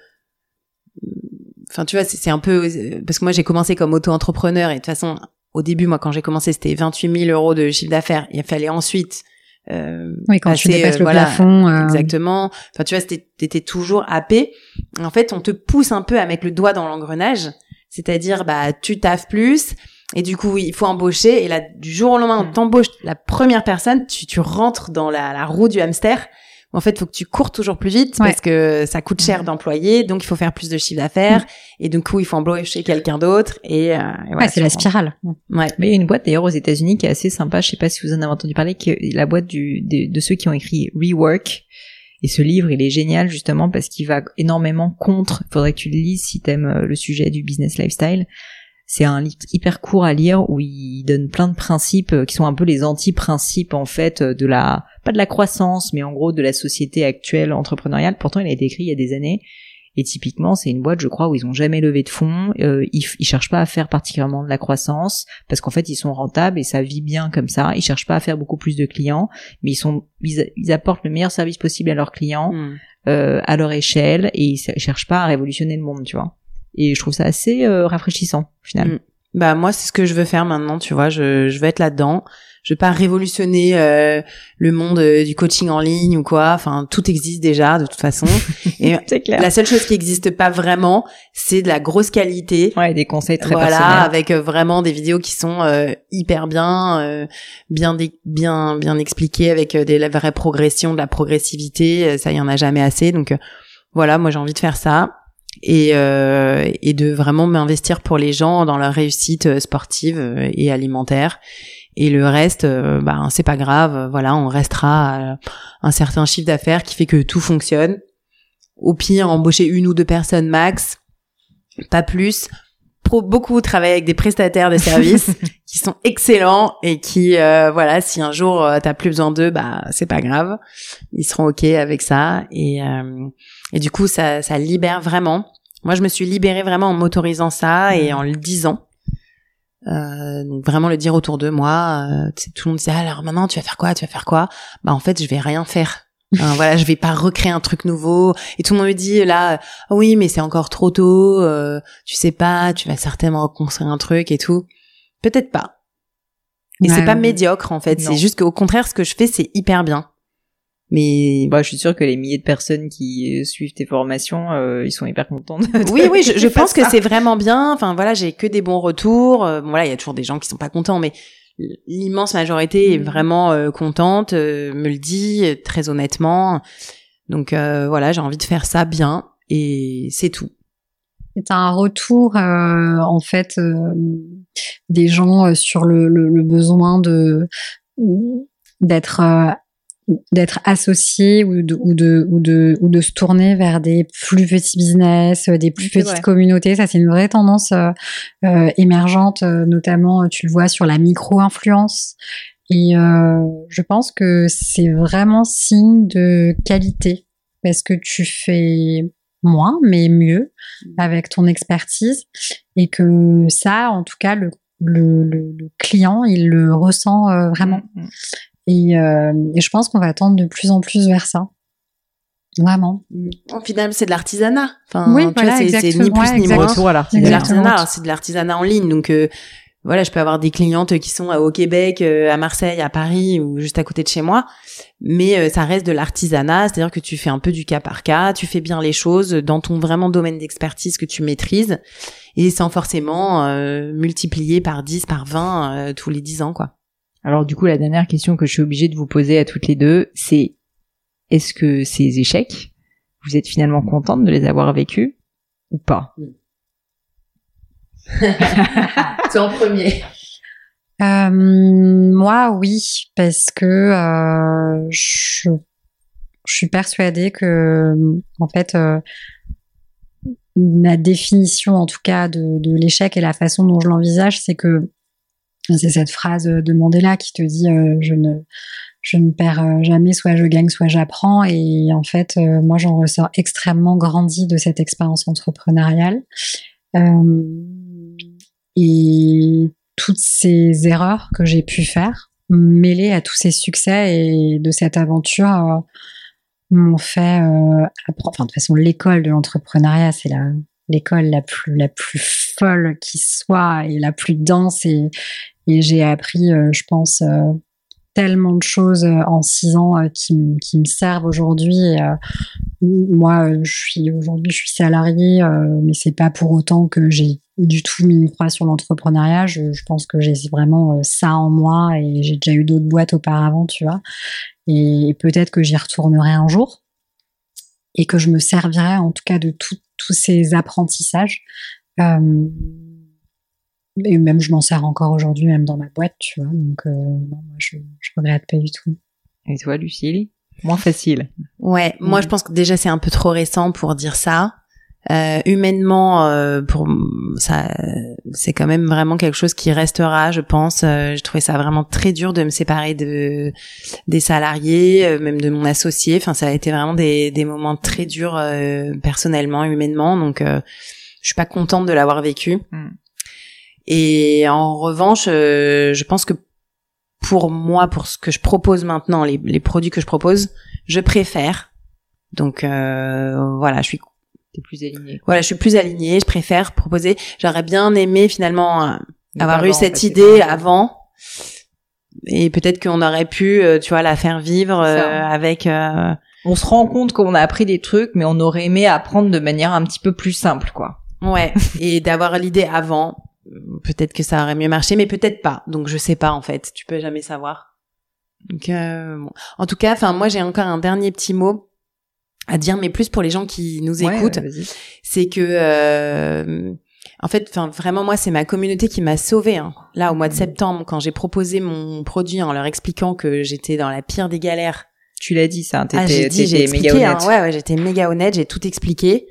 tu vois, c'est un peu, parce que moi j'ai commencé comme auto-entrepreneur et de toute façon, au début, moi quand j'ai commencé, c'était 28 000 euros de chiffre d'affaires. Il fallait ensuite oui, quand tu dépasses le plafond. Exactement. Enfin, tu vois, t'étais toujours happé. En fait, on te pousse un peu à mettre le doigt dans l'engrenage, c'est-à-dire, tu taffes plus. Et du coup, il faut embaucher. Et là, du jour au lendemain, on t'embauche la première personne, tu rentres dans la roue du hamster. En fait, il faut que tu cours toujours plus vite parce que ça coûte cher d'employer, donc il faut faire plus de chiffre d'affaires et du coup, il faut embaucher quelqu'un d'autre et voilà, c'est la spirale. Ouais. Mais il y a une boîte d'ailleurs aux États-Unis qui est assez sympa, je sais pas si vous en avez entendu parler, qui est la boîte de ceux qui ont écrit Rework. Et ce livre, il est génial justement parce qu'il va énormément contre, il faudrait que tu le lises si t'aimes le sujet du business lifestyle. C'est un livre hyper court à lire où il donne plein de principes qui sont un peu les anti-principes en fait pas de la croissance, mais en gros de la société actuelle entrepreneuriale. Pourtant, il a été écrit il y a des années Et typiquement, c'est une boîte, je crois, où ils ont jamais levé de fonds. Ils cherchent pas à faire particulièrement de la croissance parce qu'en fait, ils sont rentables et ça vit bien comme ça. Ils cherchent pas à faire beaucoup plus de clients, mais ils apportent le meilleur service possible à leurs clients, à leur échelle, et ils cherchent pas à révolutionner le monde, tu vois. Et je trouve ça assez rafraîchissant, finalement. Bah moi, c'est ce que je veux faire maintenant, tu vois. Je veux être là-dedans. Je veux pas révolutionner le monde du coaching en ligne ou quoi. Enfin, tout existe déjà de toute façon. Et c'est clair. La seule chose qui existe pas vraiment, c'est de la grosse qualité. Ouais, des conseils très personnels. Voilà, avec vraiment des vidéos qui sont hyper bien expliquées, avec la vraie progression, de la progressivité. Ça, il y en a jamais assez. Donc voilà, moi j'ai envie de faire ça. Et de vraiment m'investir pour les gens dans leur réussite sportive et alimentaire. Et le reste, c'est pas grave. Voilà, on restera à un certain chiffre d'affaires qui fait que tout fonctionne. Au pire, embaucher 1 ou 2 personnes max, pas plus. Beaucoup travailler avec des prestataires de services qui sont excellents et qui, si un jour t'as plus besoin d'eux, c'est pas grave. Ils seront ok avec ça. Et du coup, ça libère vraiment. Moi, je me suis libérée vraiment en m'autorisant ça et en le disant. Donc vraiment le dire autour de moi. Tout le monde disait, alors maintenant, tu vas faire quoi? En fait, je vais rien faire. Je vais pas recréer un truc nouveau. Et tout le monde me dit là, oui, mais c'est encore trop tôt. Tu sais pas, tu vas certainement reconstruire un truc et tout. Peut-être pas. Et c'est pas médiocre en fait. Non. C'est juste qu'au contraire, ce que je fais, c'est hyper bien. Mais je suis sûre que les milliers de personnes qui suivent tes formations, ils sont hyper contents. Oui, je pense que c'est vraiment bien. Enfin voilà, j'ai que des bons retours. Il y a toujours des gens qui sont pas contents, mais l'immense majorité est vraiment contente, me le dit très honnêtement. Donc j'ai envie de faire ça bien et c'est tout. C'est un retour en fait des gens sur le besoin d'être associés ou de se tourner vers des plus petits business, des plus petites communautés. Ça, c'est une vraie tendance émergente, notamment, tu le vois sur la micro-influence. Et je pense que c'est vraiment signe de qualité parce que tu fais moins, mais mieux avec ton expertise et que ça, en tout cas, le client, il le ressent vraiment. Et je pense qu'on va tendre de plus en plus vers ça. Vraiment. Au final, c'est de l'artisanat. Enfin, oui, c'est ni plus ni moins. C'est de l'artisanat. C'est de l'artisanat en ligne. Donc, je peux avoir des clientes qui sont au Québec, à Marseille, à Paris ou juste à côté de chez moi. Mais ça reste de l'artisanat. C'est-à-dire que tu fais un peu du cas par cas. Tu fais bien les choses dans ton vraiment domaine d'expertise que tu maîtrises. Et sans forcément multiplier par 10, par 20 tous les 10 ans, quoi. Alors du coup, la dernière question que je suis obligée de vous poser à toutes les deux, c'est est-ce que ces échecs, vous êtes finalement contente de les avoir vécus ou pas? C'est en premier. Moi, oui, parce que je suis persuadée que, en fait, ma définition, en tout cas, de l'échec et la façon dont je l'envisage, c'est que c'est cette phrase de Mandela qui te dit je ne perds jamais, soit je gagne, soit j'apprends. Et en fait, moi, j'en ressors extrêmement grandie de cette expérience entrepreneuriale. Et toutes ces erreurs que j'ai pu faire, mêlées à tous ces succès et de cette aventure, m'ont fait apprendre. Enfin, de toute façon, l'école de l'entrepreneuriat, c'est l'école la plus folle qui soit et la plus dense et j'ai appris, je pense, tellement de choses en 6 ans qui me servent aujourd'hui. Moi, je suis salariée, mais c'est pas pour autant que j'ai du tout mis une croix sur l'entrepreneuriat. Je pense que j'ai vraiment ça en moi et j'ai déjà eu d'autres boîtes auparavant, tu vois. Et peut-être que j'y retournerai un jour et que je me servirai en tout cas de tous ces apprentissages. Et même je m'en sers encore aujourd'hui, même dans ma boîte, tu vois. Donc non, moi je regrette pas du tout. Et toi, Lucille? Moins facile. Ouais, moi je pense que déjà c'est un peu trop récent pour dire ça. Humainement, pour ça, c'est quand même vraiment quelque chose qui restera, je pense. J'ai trouvé ça vraiment très dur de me séparer des salariés, même de mon associé. Enfin, ça a été vraiment des moments très durs personnellement, humainement. Donc, je suis pas contente de l'avoir vécu. Et en revanche, je pense que pour moi, pour ce que je propose maintenant, les produits que je propose, je préfère. Donc voilà, je suis plus alignée. Voilà, je suis plus alignée, je préfère proposer. J'aurais bien aimé finalement avoir eu cette idée avant. Et peut-être qu'on aurait pu, tu vois, la faire vivre avec... On se rend compte qu'on a appris des trucs, mais on aurait aimé apprendre de manière un petit peu plus simple, quoi. Ouais, et d'avoir l'idée avant, peut-être que ça aurait mieux marché, mais peut-être pas. Donc je sais pas, en fait, tu peux jamais savoir. Donc, bon. En tout cas, enfin, moi j'ai encore un dernier petit mot à dire, mais plus pour les gens qui nous écoutent, c'est que en fait, enfin vraiment moi c'est ma communauté qui m'a sauvée. Hein. Là au mois de septembre, quand j'ai proposé mon produit en leur expliquant que j'étais dans la pire des galères. Tu l'as dit ça, j'ai méga honnête. Hein, ouais, j'étais méga honnête, j'ai tout expliqué.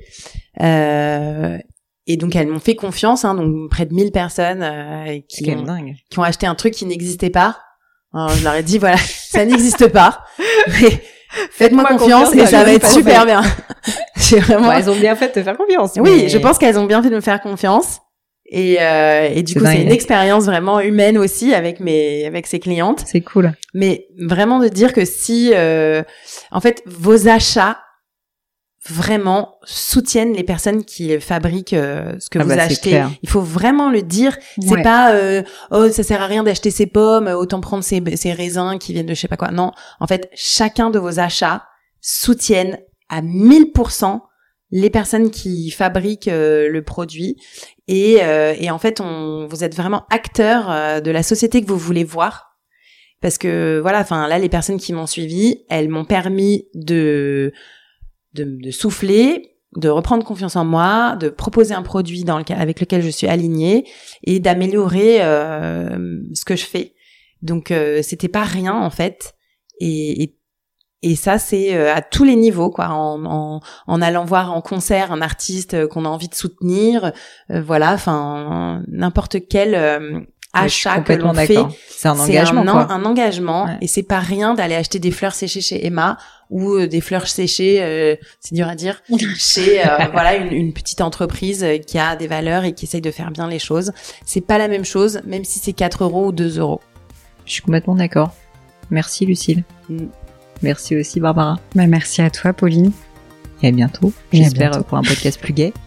Et donc elles m'ont fait confiance, hein, donc près de 1000 personnes qui ont acheté un truc qui n'existait pas. Alors, je leur ai dit voilà, ça n'existe pas. Mais faites-moi confiance et ça va être super bien. J'ai vraiment... elles ont bien fait de te faire confiance. Oui, je pense qu'elles ont bien fait de me faire confiance. Et du coup, c'est une expérience vraiment humaine aussi avec ces clientes. C'est cool. Mais vraiment de dire que si, en fait, vos achats vraiment soutiennent les personnes qui fabriquent ce que vous achetez. Il faut vraiment le dire. C'est pas oh ça sert à rien d'acheter ces pommes, autant prendre ces raisins qui viennent de je sais pas quoi. Non, en fait, chacun de vos achats soutiennent à 1000% les personnes qui fabriquent le produit et en fait vous êtes vraiment acteur de la société que vous voulez voir. Parce que voilà, enfin là les personnes qui m'ont suivi, elles m'ont permis de souffler, de reprendre confiance en moi, de proposer un produit avec lequel je suis alignée et d'améliorer ce que je fais. Donc c'était pas rien en fait et ça c'est à tous les niveaux quoi, en allant voir en concert un artiste qu'on a envie de soutenir, voilà, enfin n'importe quel achat que l'on fait, c'est un engagement, un engagement et c'est pas rien d'aller acheter des fleurs séchées chez Emma ou des fleurs séchées, c'est dur à dire, chez voilà une petite entreprise qui a des valeurs et qui essaye de faire bien les choses. C'est pas la même chose, même si c'est 4 € ou 2 €. Je suis complètement d'accord. Merci Lucille. Merci aussi Barbara. Merci à toi Pauline. Et à bientôt. J'espère pour un podcast plus gai.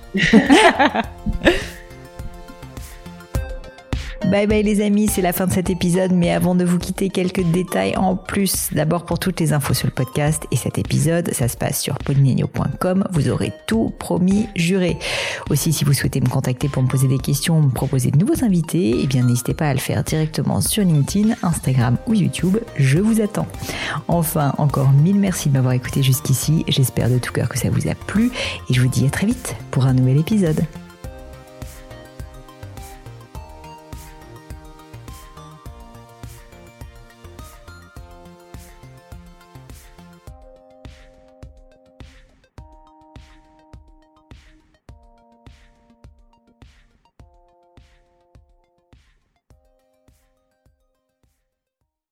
Bye bye les amis, c'est la fin de cet épisode, mais avant de vous quitter, quelques détails en plus. D'abord pour toutes les infos sur le podcast et cet épisode, ça se passe sur paulinelagneau.com, vous aurez tout promis, juré. Aussi, si vous souhaitez me contacter pour me poser des questions ou me proposer de nouveaux invités, eh bien n'hésitez pas à le faire directement sur LinkedIn, Instagram ou YouTube, je vous attends. Enfin, encore 1000 merci de m'avoir écouté jusqu'ici, j'espère de tout cœur que ça vous a plu et je vous dis à très vite pour un nouvel épisode.